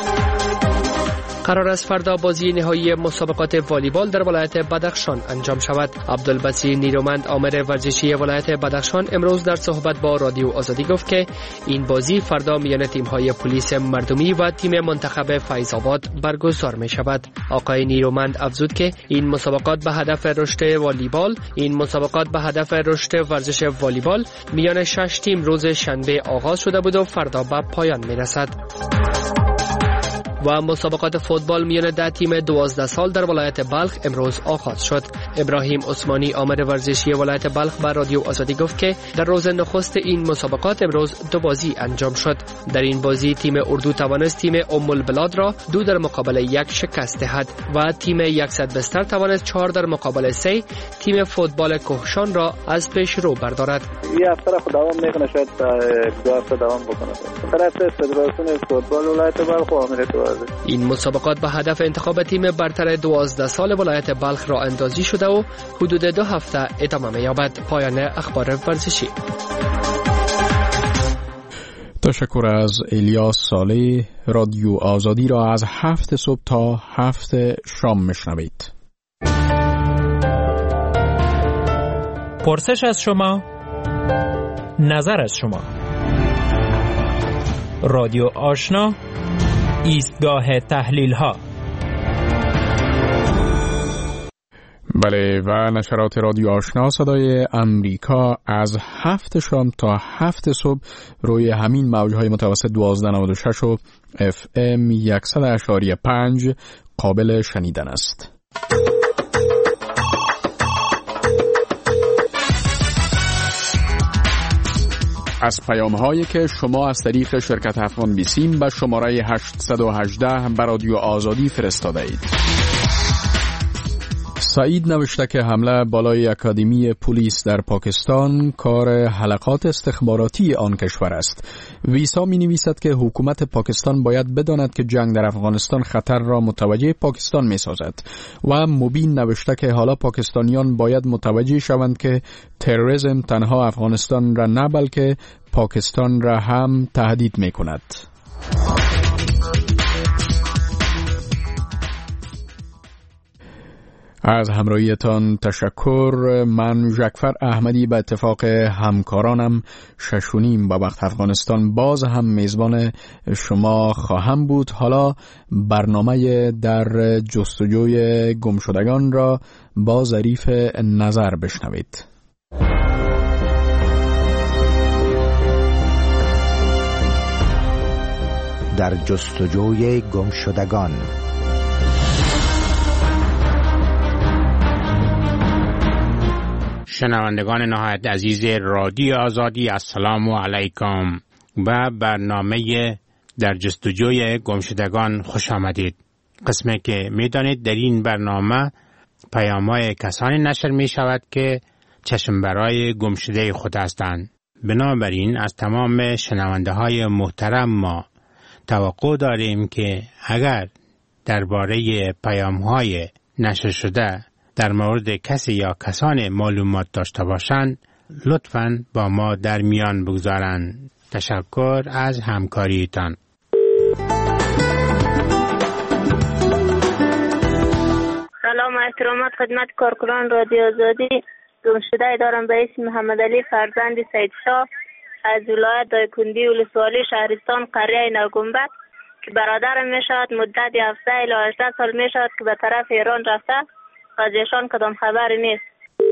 قرار است فردا بازی نهایی مسابقات والیبال در ولایت بدخشان انجام شود. عبدالبصیر نیرومند آمر ورزشی ولایت بدخشان امروز در صحبت با رادیو آزادی گفت که این بازی فردا میان تیم‌های پلیس مردمی و تیم منتخب فیض آباد برگزار می شود. آقای نیرومند افزود که این مسابقات به هدف رشد ورزش والیبال میان 6 تیم روز شنبه آغاز شده بود و فردا به پایان می رسد. و مسابقات فوتبال میان 10 تیم 12 سال در ولایت بلخ امروز آغاز شد. ابراهیم عثمانی آمر ورزشی ولایت بلخ بر رادیو آزادی گفت که در روز نخست این مسابقات امروز 2 بازی انجام شد. در این بازی تیم اردو توانست تیم ام البلاد را 2 در مقابل 1 شکست دهد و تیم 100 بستر توانست 4 در مقابل 3 تیم فوتبال کهشان را از پیش رو بردارد. یه هفته را دوام میکنه، شاید 2 هفته دوام بکنه. طرف فدراسیون فوتبال ولایت بلخ آمر این مسابقات به هدف انتخاب تیم برتر 12 سال ولایت بلخ را اندازی شده و حدود 2 هفته ادامه می‌یابد. پایان اخبار ورزشی. تشکر از الیاس صالح. رادیو آزادی را از 7 صبح تا 7 شام میشنوید. پرسش از شما، نظر از شما. رادیو آشنا، ایستگاه تحلیل ها. بله، و نشرات رادیو آشنا صدای امریکا از 7 شام تا 7 صبح روی همین موجهای متوسط 1296 و FM 100.5 قابل شنیدن است. از پیام‌هایی که شما از طریق شرکت افغان بیسیم به شماره 818 به رادیو آزادی فرستاده اید. سعید نوشته که حمله بالای اکادمی پلیس در پاکستان کار حلقات استخباراتی آن کشور است. ویسا می نویسد که حکومت پاکستان باید بداند که جنگ در افغانستان خطر را متوجه پاکستان می سازد و مبین نوشته که حالا پاکستانیان باید متوجه شوند که تروریسم تنها افغانستان را نه بلکه پاکستان را هم تهدید می کند. از همراهیتان تشکر. من جعفر احمدی به اتفاق همکارانم 6:30 با وقت افغانستان باز هم میزبان شما خواهم بود. حالا برنامه در جستجوی گمشدگان را با ظریف نظر بشنوید. در جستجوی گمشدگان. شنوندگان نهایت عزیز رادیو آزادی، السلام علیکم. و برنامه در جستجوی گمشدگان خوش آمدید. قسمی که میدانید در این برنامه پیام‌های کسانی نشر می شود که چشم برای گمشده خود هستند. بنابراین از تمام شنونده های محترم ما توقع داریم که اگر درباره پیام‌های نشر شده در مورد کسی یا کسان معلومات داشته باشند لطفاً با ما در میان بگذارند. تشکر از همکاریتان. سلام و احترامات خدمت کارکنان رادیو آزادی. گمشده دارم به اسم محمد علی فرزند سید شاه از ولایت دایکنډي ولسوالی شهرستان قریه نوگنبد که برادرم می شود. مدت 17 الی 18 سال می شود که به طرف ایران رفته. از ایشان کدام خبری نیست.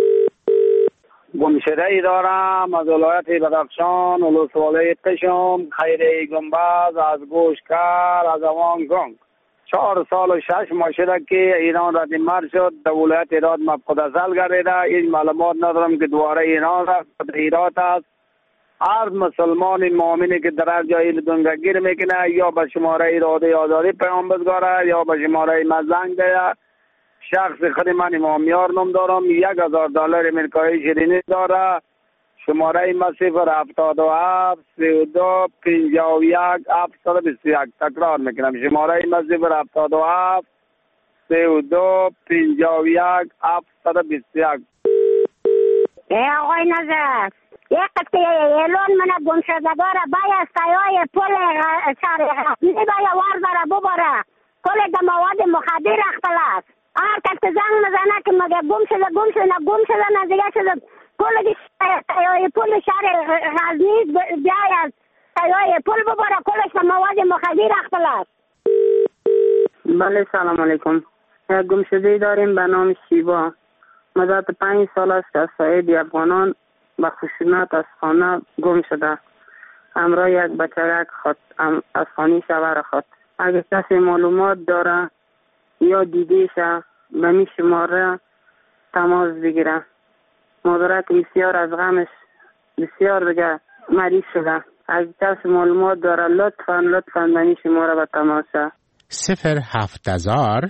گمشده ای دارم از ولایت بدخشان ولسوالی قشم خیره گنبد از گوشکر از اوانگونگ. 4 سال و 6 ماه شده که ایران رد مرد شد. در ولایت هرات مفقود اصل گردیده. این معلومات ندارم که دوباره ایران رفت در هرات است. هر مسلمان مؤمنی که در هر جایی دنگگیر میکنه یا به شماره رادیو آزادی پیام بگذاره یا به شماره مزنگ ده. شخص خود من امامیار نام دارم. $1000 امریکایی شیرینی داره. شماره ما 077 32 51 721. تکرار میکنم شماره ما 077 32 51 721. آقای نظر یک قطعه اعلان من گمشدگار باید سایای پل شهر غزنی باید وارداره بباره. کل در مواد مخدر اختل است. هر کس زنگ مزنه که مگه گم شده نه دیگه شده. کل سایای پل شهر غزنی باید سایای پل بباره. کلش در مواد مخدر اختل است. بله سلام علیکم. یک گمشده داریم به نام شیبا. مدت 5 سال است که از ساید افغانان به خشونت از خانه گم شده. همراه یک بچه‌ک خود از خانه شوهر خود. اگر کسی معلومات داره یا دیدیشه به می شماره تماس بگیره. مادرک بسیار از غمش بسیار دیگه مریض شده. اگر کسی معلومات داره لطفاً به می شماره به تماسه 07000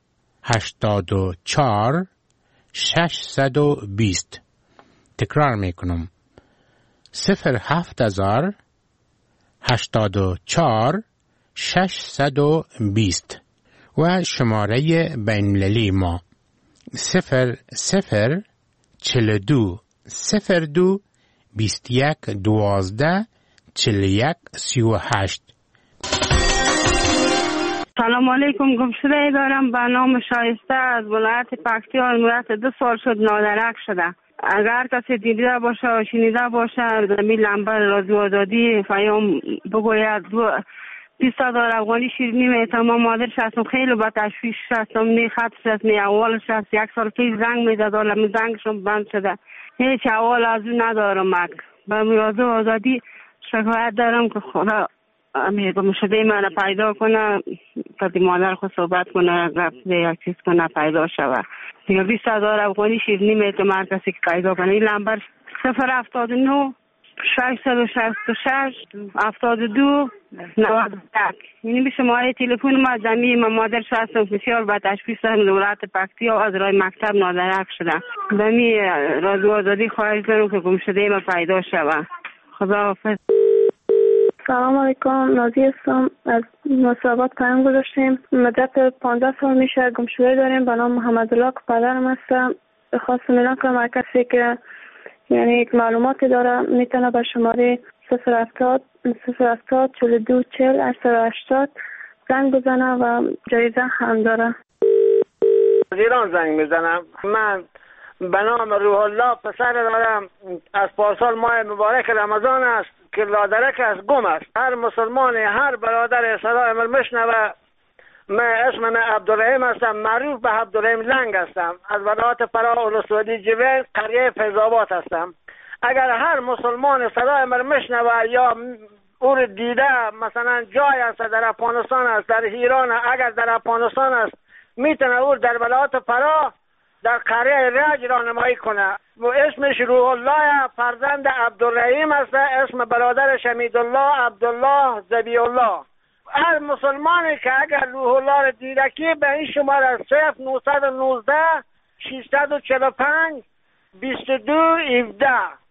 84 620. تکرار میکنم 07000 84 620 و شماره بین‌المللی ما 0042 02 21 12 41 38. سلام علیکم. گمشده دارم به نام شایسته از ولایت پکتیا. مدت 2 سال شد نادرک شده. اگر کسی دیده باشه و شنیده باشه زمین لنبر رادیو آزادی پیام بگوید. $20 افغانی شیرینی میتم. مادرش هستم خیلی با تشویش هستم. نی خطش هست نی اولش هست. 1 سال پیش زنگ میداد ولی زنگشون بند شده. هیچ اول از اون ندارم. به رادیو آزادی شکایت دارم که خدا گمشده من پیدا کنه. تا مادر خود صحبت کنه یک چیز کنه پیدا شوه. دیگه $20 افغانی شیرینی میتم هر کسی که پیدا کنه. این لنبر 079 666 72 91. این به شماره تلفن ما زمین ما مادرش هستم بسیار با تشخیص ولایت پکتیا از راه مکتب نادرک شده. زمین رادیو آزادی خواهش دارم که گم شده ما پیدا شود. خداحافظ. سلام علیکم، نازی هستم. از مصابات پیام گذاشتیم. مدت 15 سال میشه گم شده داریم به نام محمد الله که پدرم هستم. خواستم اعلام کنم هر کسی که یعنی یک معلوماتی داره میتونه به شماره 070 42 40 880 زنگ بزنه و جایزه هم داره. از ایران زنگ میزنم. من به نام روح الله پسر دارم. از پارسال ماه مبارک رمضان است که لادرک است، گم است. هر مسلمان، هر برادر صدای من میشنوه. من اسم من عبدالرحیم هستم، معروف به عبدالرحیم لنگ هستم. از ولایت فرا ولسوالی جویل قریه فیض‌آباد هستم. اگر هر مسلمان صدای من میشنوه یا او رو دیده، مثلا جای است در افغانستان است، در ایران، اگر در افغانستان است میتونه او در ولایت فرا در قریه رج راهنمایی کنه. و اسمش روح الله، فرزند عبدالرحیم است. اسم برادرش حمیدالله، عبدالله، ذبیح الله. هر مسلمانی که اگر روح الله رو دیدکی به این شماره 0919 645 22 17.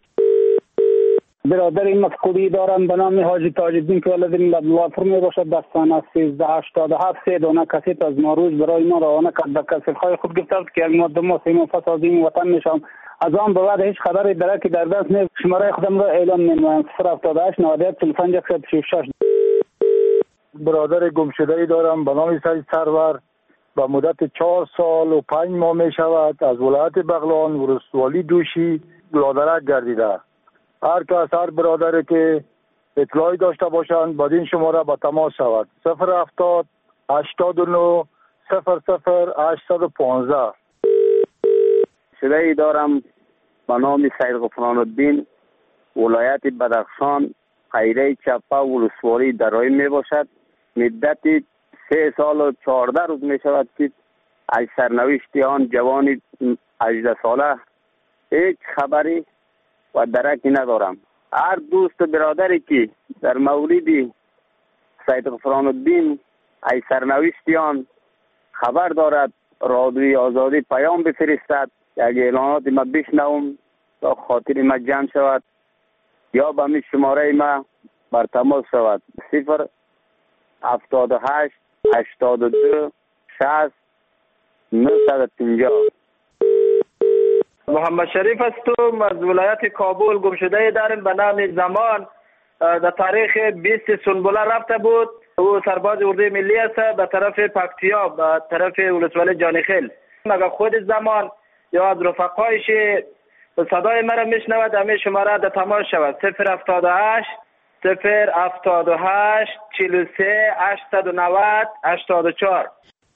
برادر مفقودی دارم به نام حاجی تاج الدین که ولد عبدالله فرمی باشد. دستانه 1387 3 دانه کسیت از نوروز برای ما روانه کرد. به کسیت‌های خود گفت که ما دو سیمون فسادیم وطن میشم. از آن به بعد هیچ خبری درکی در دست نیست. شماره خودم را اعلام می‌نمایم 078 91 45 166. برادر گمشده‌ای دارم به نام سید سرور. به مدت 4 سال و 5 ماه می شود از ولایت بغلان ولسوالی دوشی لادرک گردیده. هر کس، هر برادری که اطلاعی داشته باشند با این شماره با تماس شود. 070 89 00 815. شده‌ای دارم به نام سید غفران الدین، ولایت بدخشان، قریه چپه ولسوالی درایی می باشد. مدت 3 سال و 14 روز می شود که از سرنوشت آن جوان 18 ساله هیچ خبری و درکی ندارم. هر دوست برادری که در مورد سید غفران الدین از سرنوشت آن خبر دارد رادیوی آزادی پیام بفرستد، یک اعلانات ما بشنوم تا خاطر ما جمع شود یا به می شماره ما بر تماس شود. 078 82 60 950. محمد شریف هستم از ولایت کابل. گمشده داریم به نام زمان. در تاریخ 20 سنبوله رفته بود. او سرباز اردوی ملی است به طرف پکتیا، به طرف ولسوالی جانیخیل. اگر خود زمان یا از رفقایش صدای مرا میشنود همه شماره در تماس شود. 078 43 890 84.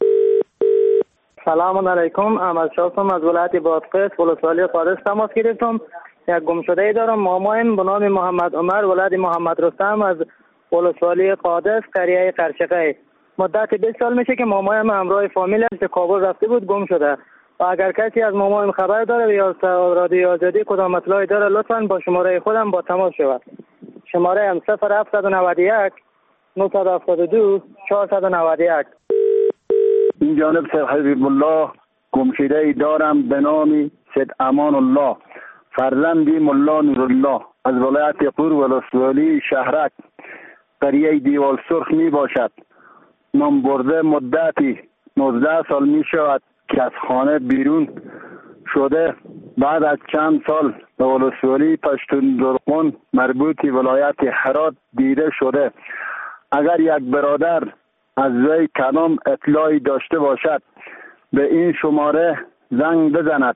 سلام علیکم. احمد شاستم از ولایت بادغیس ولسوالی قادس تماس گرفتم. یک گمشده ای دارم. مامایم به نام محمد عمر ولد محمد رستم از ولسوالی قادس قریه قرچقه. مدت 20 سال میشه که مامایم همراه فامیل از کابل رفته بود گم شده. و اگر کسی از مامایم خبر داره یا رادیو آزادی کدام اطلاعی داره لطفاً با شماره خودم با تماس شود. شماره هم 0791 972 491. این جانب سید حبیب الله گمشده ای دارم به نام سید امان الله، فرزندی ملا نورالله از ولایت قور ولسوالی شهرک قریه دیوال سرخ می باشد. نام برده مدتی 19 سال می شود که از خانه بیرون شده. بعد از چند سال به ولسوالی پشتون درقون مربوطی ولایت هرات دیده شده. اگر یک برادر از وی کدام اطلاعی داشته باشد به این شماره زنگ بزند.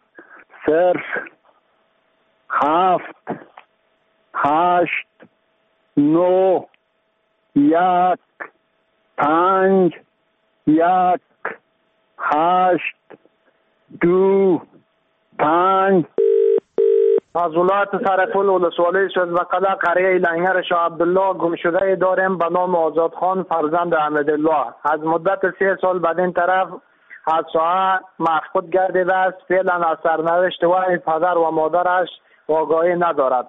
07 8 9 1 5 1 8 2 5. از ولایت سرپل ولسوالی شزبقله قریه لنگر شاه عبدالله گمشده داریم به نام آزاد خان فرزند احمدالله. از مدت 3 سال بعد این طرف از ساحه مفقود گردیده است. فعلا از سرنوشت و پدر و مادرش آگاهی ندارد.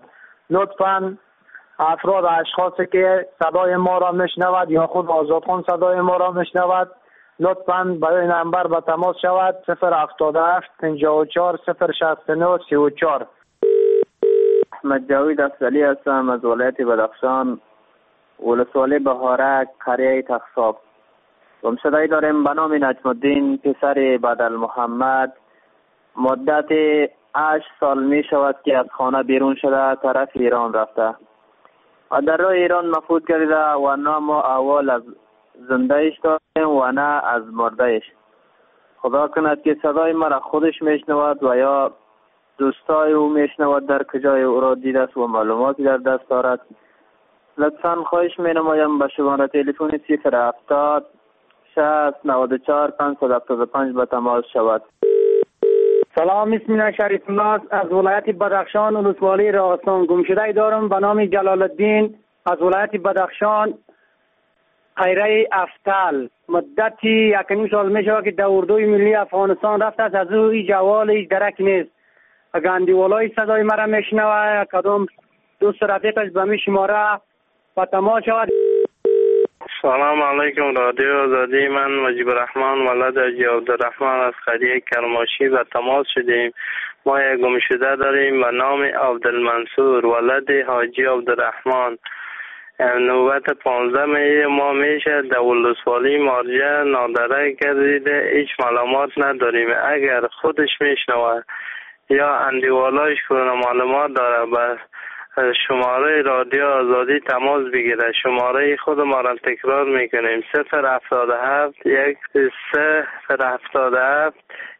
لطفاً افراد اشخاصی که صدای ما را میشنود یا خود آزادخان صدای ما را میشنود لطفاً برای نمبر به تماس شود 077 54 069 34. احمد جاوید افضلی هستم از ولایت بدخشان، ولسوالی بهارک، قریه تخصاب. گمشده‌ای داریم به نام نجم الدین پسر بدل محمد. مدت 8 سال می شود که از خانه بیرون شده طرف ایران رفته و در راه ایران مفقود گردیده و نه ما اول از زندهش داریم و نه از مردهش. خدا کند که صدای مرا خودش میشنود و یا دوستای او میشنود در کجای او را دیده است و معلوماتی در دست دارد. لطفاً خواهش می نمایم به شماره تلفن 070 60 94 575 به تماس شود. سلام، اسم من شریف الله از ولایت بدخشان، ولسوالی راستان. گمشده‌ای دارم به نام جلال الدین از ولایت بدخشان، قریه افتل. مدتی 1.5 سال می شود که در اردوی ملی افغانستان رفته است. از او هیچ جوال هیچ درک نیست. اگر اندیوالای صدای مرا میشنوه کدام دوست رفیقش به می شماره و تماس شود. سلام علیکم رادیو آزادی. من مجیب الرحمن ولد حاجی عبدالرحمن از قریه کرماشی و تماس شدیم. ما یک گمشده داریم به نام عبدالمنصور ولد حاجی عبدالرحمن. نوبت 15 ما میشه در ولسوالی مارجه نادره گردیده، هیچ معلومات نداریم. اگر خودش میشنوه یا اندیوالایش کنه معلومات داره به شماره رادیو آزادی تماس بگیره. شماره خود ما را تکرار میکنیم 077 077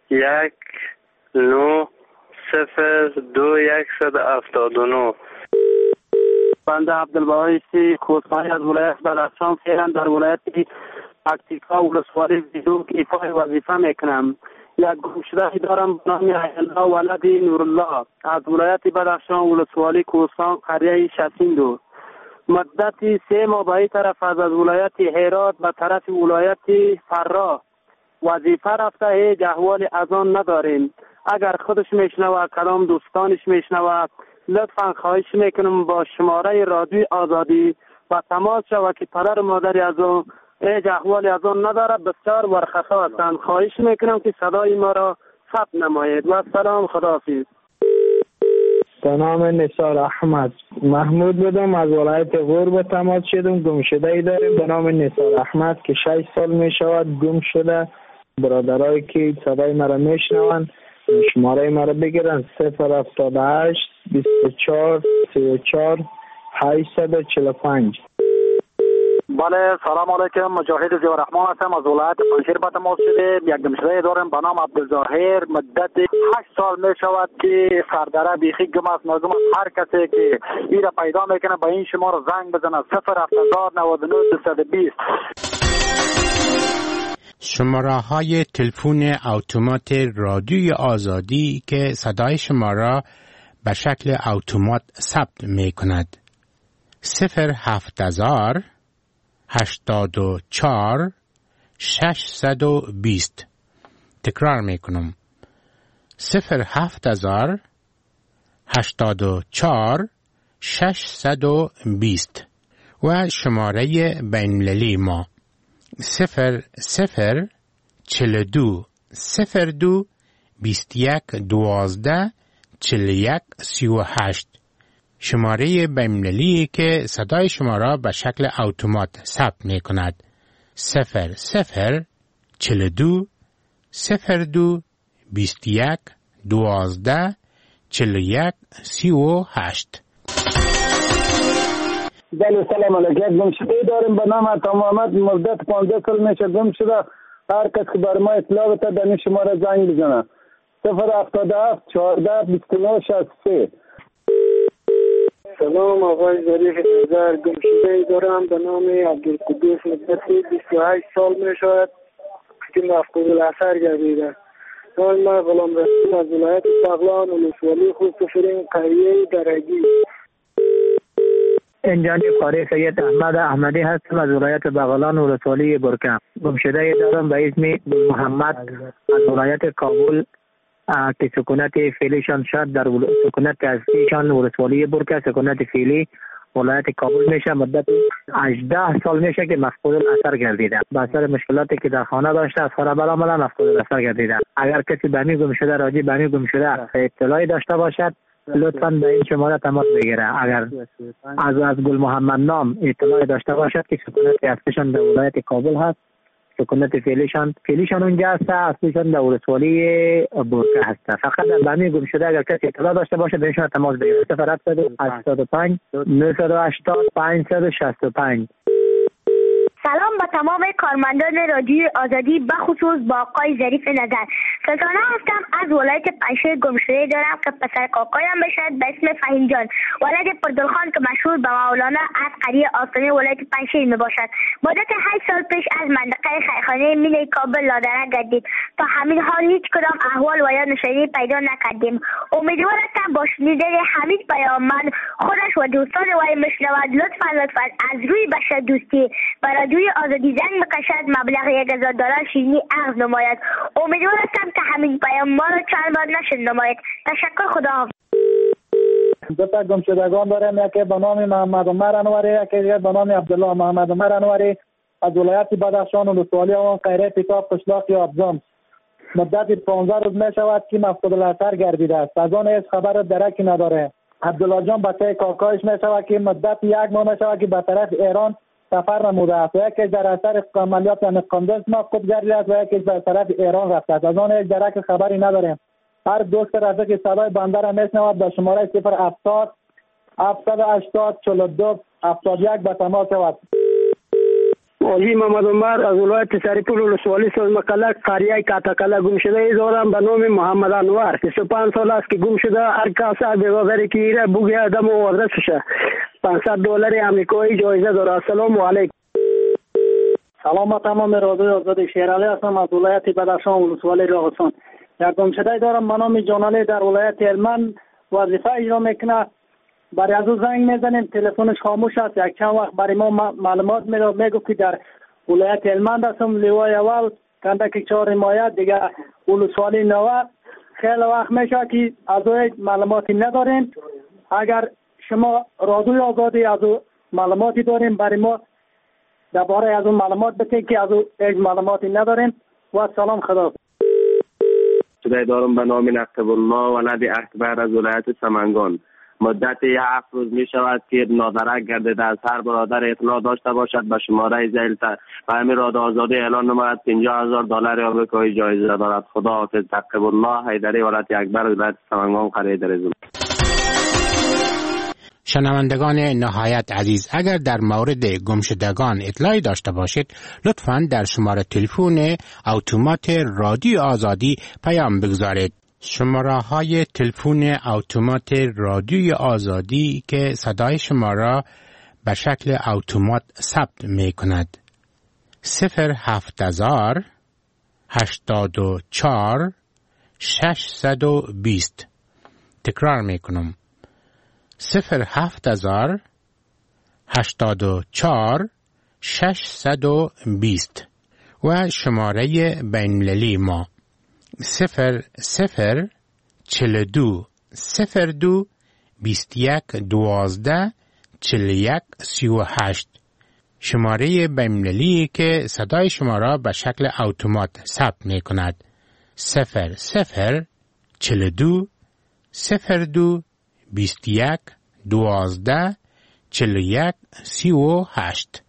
1902 179. بنده عبدالباعثی کوسمانی از ولایت بدخشان فعلا در ولایت اکتیکا ولسوالی بیدو که ایفای وظیفه میکنم. یک گمشده‌ای دارم به نام الله ولد نورالله از ولایت بدخشان، ولسوالی کوهستان، قریه شسیندو. مدتی 3 ماه به این طرف از ولایت هرات به طرف ولایت فرا وظیفه رفته، هیچ احوال از آن نداریم. اگر خودش میشنوه کدام دوستانش میشنوه لطفا خواهش میکنم با شماره رادیو آزادی و تماس شود که پدر و مادری از اون هیچ احوالی از آن نداره، بسیار ورخطا هستند. خواهش میکنم که صدای ما را ثبت نمایید و سلام، خداحافظ. به نام نثار احمد محمود بودم از ولایت غور به تماس شدم. گمشده‌ای داریم به نام نثار احمد که 6 سال می شود گم شده. برادرایی که صدای مرا میشنوند شماره مرا بگیرن 078 24 34 845. بله، سلام علیکم. مجاهد ضیاء الرحمن هستم از ولایت پنجشیر به تماس شده. یک گمشده‌ای دارم به نام عبدالظاهر. مدت 8 سال می شود که سردره بیخی گم است. مردم هر کسی که این را پیدا میکنه به این شماره زنگ بزنه 07099 220. شماره های تلفن اتومات رادیوی آزادی که صدای شما را به شکل اتومات ثبت می کند 07000 84 620. تکرار می کنم 07000 84 620 و شماره بین‌المللی ما 0042 02 21 12 41 38. شماره بین‌المللی که صدای شما را به شکل اتومات ثبت می کند 0042 02 21 12 41 38. بله، سلام علیکم. گمشده‌ای داریم به نام عطا محمد. مدت 15 سال میشه گم شده. هر کس که بر ما اطلاع بده در این شماره زنگ بزنه 077 14 29 63. سلام آقای ظریف نظر. گمشده‌ای دارم به نام عبدالقدوس. مدت 28 سال میشود که مفقود الاثر گردیده. من غلام رسول از ولایت بغلان ولسوالی خوزستان قریه درگی. انجانی قاری سید احمد احمدی هستم از ولایت بغلان ولسوالی برکم. گمشده‌ای دارم به اسم محمد از ولایت کابل که سکونت فعلیشان شد در سکونت اصلیشان ولسوالی برکه، سکونت فعلی ولایت کابل میشه. مدت 18 سال میشه که مفقود الاثر گردیده. به اثر مشکلاتی که در خانه داشته از خانه برآمده مفقود الاثر گردیده. اگر کسی به می گم شده راجع به می گم شده اطلاعی داشته باشد لطفاً به این شماره تماس بگیره. اگر از گل محمد نام اطلاعی داشته باشد که سکونت اصلیشان در ولایت کابل هست، سکونت فعلیشان اونجا هست، اصلیشان در ولسوالی برکه هست. فقط به می گم شده اگر کسی اطلاع داشته باشه به این شماره تماس بگیره. 085 980 565. سلام به تمام کارمندان رادیوی آزادی، به خصوص با آقای ظریف نظر. سلطانه هستم از ولایت پنجشیر. گمشده دارم که پسر کاکایم بشد به اسم فهیم جان، ولد پردلخان که مشهور به مولانا از قریه آستانه ولایت پنجشیر می باشد. مدت 8 سال پیش از منطقه خیرخانه مینی کابل لادرک گردید. تا همین حال هیچ کدام احوال و یا نشانی پیدا نکردیم. امیدوار هستم با شنیدن همین پیام من خودش و دوستان وی میشنود لطفا از روی بشر دوستی برای رادیوی آزادی زنگ بکشد، مبلغ $1000 شیرینی عرض نماید. امیدوار هستم که همین پیام ما را چند بار نشد نماید. تشکر، خداحافظ. دو تا گمشدگان داریم، یکی به نام محمد عمر انوری، یکی دیگر به نام عبدالله. محمد عمر انوری از ولایت بدخشان و ولسوالی آوان قیره پیکاپ قشلاق یا ابزام. مدت 15 روز می شود که مفقود الاثر گردیده است. از آن هیچ خبر درکی نداره. عبدالله جان بچه کاکایش می شود که مدت 1 ماه می شود که به طرف ایران سفر نموده است. یکی در اثر عملیات قندز مفقود گردیده است و یکی در طرف ایران رفته است. از آن هیچ درک خبری نداریم. هر دوست رفته که صدای بنده را میشنود به شماره 070 780 42 71 به تماس شود. حاجی محمد عمر از ولایت سریپور ولسوالی سازمکلک قریه کاتکله گم شده ای دارم به نام محمد انور. 25 سال است که گم شده. هر کس از بگذاری که ایره بوگه دم و آدرسشه $500 امریکایی جایزه داره. السلام علیکم. سلام تمام رادیوی آزادی. شیرعلی هستم از ولایت بدخشان ولسوالی راغستان. یک گم شده ای دارم به نام جانعلی در ولایت هلمند وظیفه اجرا میکنه. برای از او زنگ میزنیم تلفنش خاموش است. یک چند وقت برای ما معلومات میگفت که در ولایت هلمند هستم، لیوای اول کندک 4 حمایت دیگه ولسوالی 90. خیلی وقت میشه که از او معلوماتی نداریم. اگر شما رادیوی آزادی از او معلوماتی داریم برای ما درباره از اون معلومات بتین که از او معلوماتی نداریم. و سلام، خدا. شده دارم به نام نقطب الله ولد اکبر از ولایت سمنگان. مدت 7 روز می شود که نادرک گردیده از هر برادر اطلاع داشته باشد به شماره زیل به همین رادیو آزادی اعلان نماید $50,000 آمریکایی جایزه دارد. خدا حافظ. نقطب الله حیدری ولد اکبر ولایت سمنگان قریه درزون. شنوندگان نهایت عزیز، اگر در مورد گمشدگان اطلاعی داشته باشید لطفاً در شماره تلفن اتومات رادیو آزادی پیام بگذارید. شماره های تلفن اتومات رادیو آزادی که صدای شما را به شکل اتومات ثبت می کند 07000 84 620. تکرار می کنم 07000 84 620 و شماره بین‌المللی ما 0042 02 21 12 41 38. شماره بین‌المللی که صدای شما را به شکل اتومات ثبت می کند 0042 02 21 12 41 38.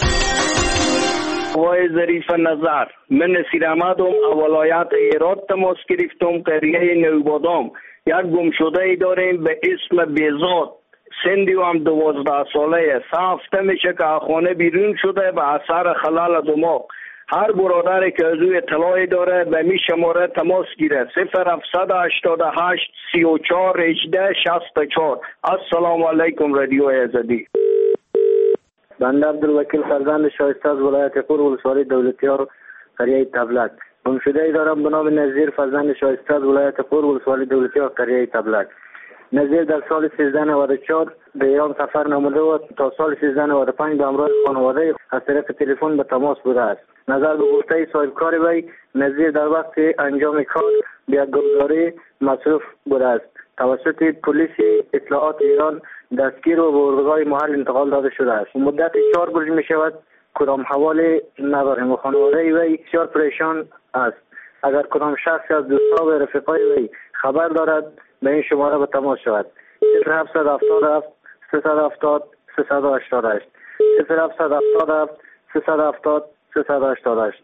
آقای ظریف نظر، من نصیر احمدم ولایت هرات تماس گرفتم. قریه نوبادام یک گمشده ای داریم به اسم بیزاد. سندی و هم 12 ساله. 3 هفته میشه که خانه بیرون شده به اثر خلال دماغ. هر برادری که از او اطلاعی داره به می شماره تماس گیره 0788 34 18 64. السلام علیکم رادیو آزادی. بنده عبدالوکیل فرزند شایسته از ولایت پور ولسوالی دولتیار قریه تبلک. گمشده ای دارم به نام نظیر فرزند شایسته از ولایت پور ولسوالی دولتیار قریه تبلک. نظیر در سال 1394 به ایران سفر نموده و تا سال 1395 به همراه خانواده از طریق تلفن به تماس بوده است. نظر به گفته صاحب کار وی، نظیر در وقت انجام کار به یک گلزاری مصروف بوده است. توسط پلیس اطلاعات ایران دستگیر و به اردوگاه محل انتقال داده شده است. مدت 4 روز می شود کدام حوالی نداریم و خانواده وی بسیار پریشان است. اگر کدام شخص از دوستان و رفیقای وی خبر دارد به این شماره به تماس شود. 0777 370 388 0777 370 388.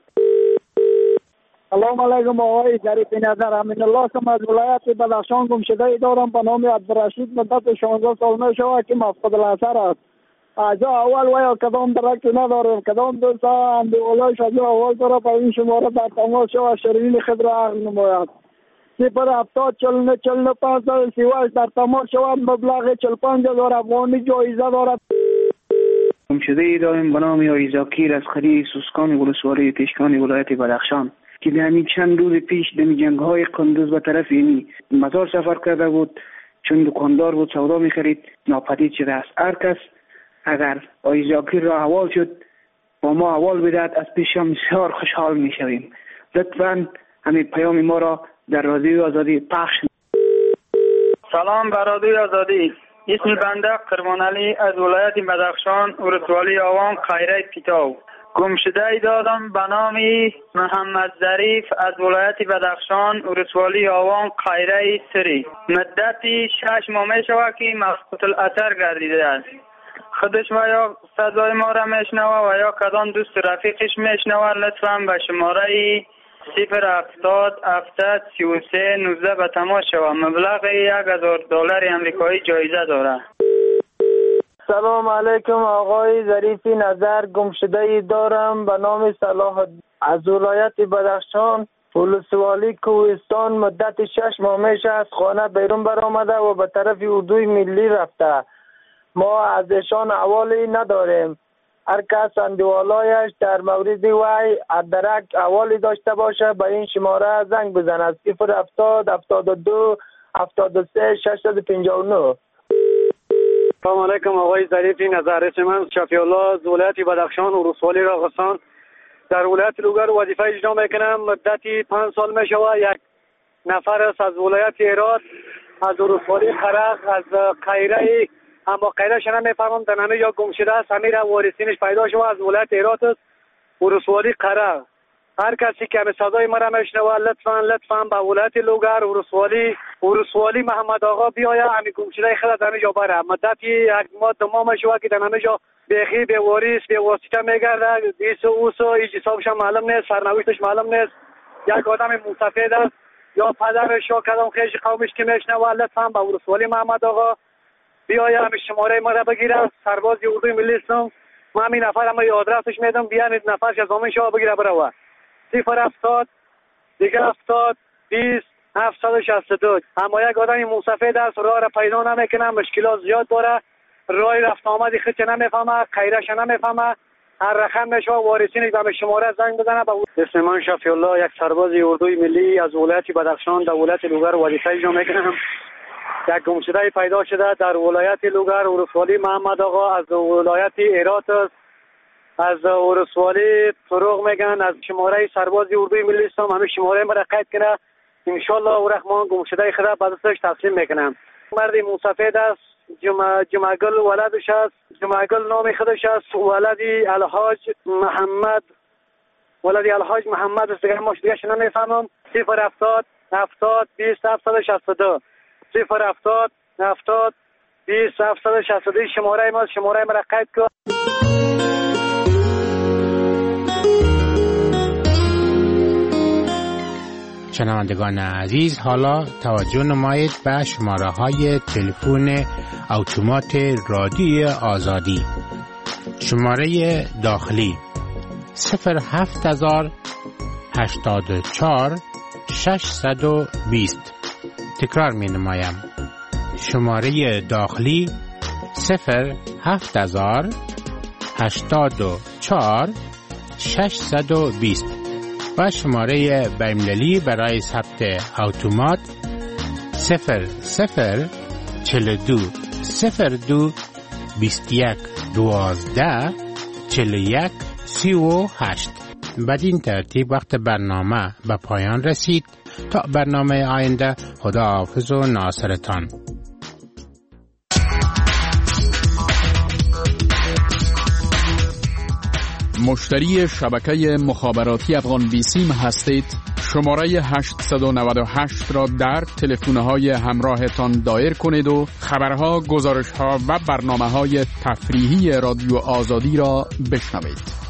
سلام علیکم آقای ظریف نظر. امین الله هستم از ولایت بدخشان. گمشده دارم به نام عبدالرشید. مدت 16 سال می شود که مفقود الاثر است. از اول ویا کدام درکی ندارم. کدام دوستا اندوالایش از اول داره به این شماره در تماس شود شرین خود را عقل نماید. 070 45 در تماس شود. مبلغ 45,000 افغانی جایزه دارد. گمشده ای داریم به نام ایزاکیر از خری سوسکان ولسوالی تشکان ولایت بدخشان که در همین چند روز پیش در جنگ های قندوز به طرف اینی مزار سفر کرده بود. چون دکاندار بود سودا می‌خرید ناپدید شده است. هر کس اگر ایزاکیر را حوال شد با ما حوال بدهد از پیشم بسیار خوشحال می‌شویم. لطفاً همین پیام ما را در رادیو آزادی پخش. سلام بر رادیو آزادی. اسم بنده قربان علی از ولایت بدخشان ولسوالی آوان خیره پیتاو. گمشده ای دادم به نام محمد ظریف از ولایت بدخشان ولسوالی آوان خیره سری. مدتی 6 ماه می شود که مفقود الاثر گردیده است. خودش و یا صدای ما را میشنوه و یا کدام دوست رفیقش میشنوه لطفاً به شماره 070 700 33 19 به تماس شود. مبلغ $1,000 امریکایی جایزه داره. سلام علیکم آقای ظریف نظر. گمشده ای دارم به نام صلاح از ولایت بدخشان ولسوالی کوهستان. مدت 6 ماه میشه از خانه بیرون برآمده و به طرف اردوی ملی رفته. ما از ایشان حوالی نداریم. هر کس اندوالایش در مورد وی درک حوالی داشته باشه به این شماره زنگ بزند. 070 72 73 659. سلام علیکم آقای ظریف نظر. اسم من شفیع الله از ولایت بدخشان ولسوالی راغستان در ولایت لوگر وظیفه اجرا میکنم. مدتی 5 سال میشود. یک نفر است از ولایت هرات از ولسوالی خرق از خیره اما قیدش نمیفهمم در همه جا گم شده است. همین وارثینش پیدا شده از ولایت هرات است ولسوالی قرق. هر کسی که به صدای ما را میشنوه لطفاً به ولایت لوگر ولسوالی محمد آقا بیاید همین گم شده خود در همه جا بره. مدتی 1 ماه 2 ماه شده که در همه جا بیخی به واریث به واسطه میگرده. ایسو اوسو هیچ حسابش معلوم نیست، سرنوشتش معلوم نیست. یک آدم مسافر است یا پدرش یا کدام خیش قومش که میشنوه لطفاً به ولسوالی محمد آقا بیاید همین شماره ما را بگیره. سرباز اردوی ملی هستم. من همین نفر ما آدرسش میدم بیان نفرش از زمین شما بگیره بره. 070 70 20 762. اما یک آدم مسافر است راه را پیدا نمیکنه. مشکلات زیاد داره. راه رفت آمدی خودش نمیفهمه. خیرش نمیفهمه. هر رقم میشه وارثینش به شماره زنگ بزنه. اسم من شفیع الله یک سرباز اردوی ملی از ولایت بدخشان در ولایت لوگر وظیفه اجرا میکنم. یک گمشده پیدا شده در ولایت لوگر ولسوالی محمد آقا از ولایت هرات است. از ولسوالی فروغ میگن از شماره سرباز اردوی ملی هستم. همین شماره مرا قید کنه ان شاء الله الرحمن گمشده خدا به دستش تسلیم میکنم. مرد مسافر است. جمعگل ولدش است. جمعگل نام خودش است. ولدی الحاج محمد است. دیگه ماش دیگه شنو نمیفهمم. 070 70 20 762 070 70 20 762 شماره ما را قید کن. شنوندگان عزیز، حالا توجه نمایید به شماره های تلفن اتومات رادیو آزادی. شماره داخلی 07000 84 620. تکرار می نمایم. شماره داخلی 07000 84 620 و شماره بین‌المللی برای ثبت اتومات 0042 02 21 12 41 38. بدین ترتیب وقت برنامه به پایان رسید. تا برنامه آینده، خداحافظ و ناصرتان. مشتری شبکه مخابراتی افغان بیسیم هستید؟ شماره 898 را در تلفن‌های همراهتان دایر کنید و خبرها، گزارش‌ها و برنامه‌های تفریحی رادیو آزادی را بشنوید.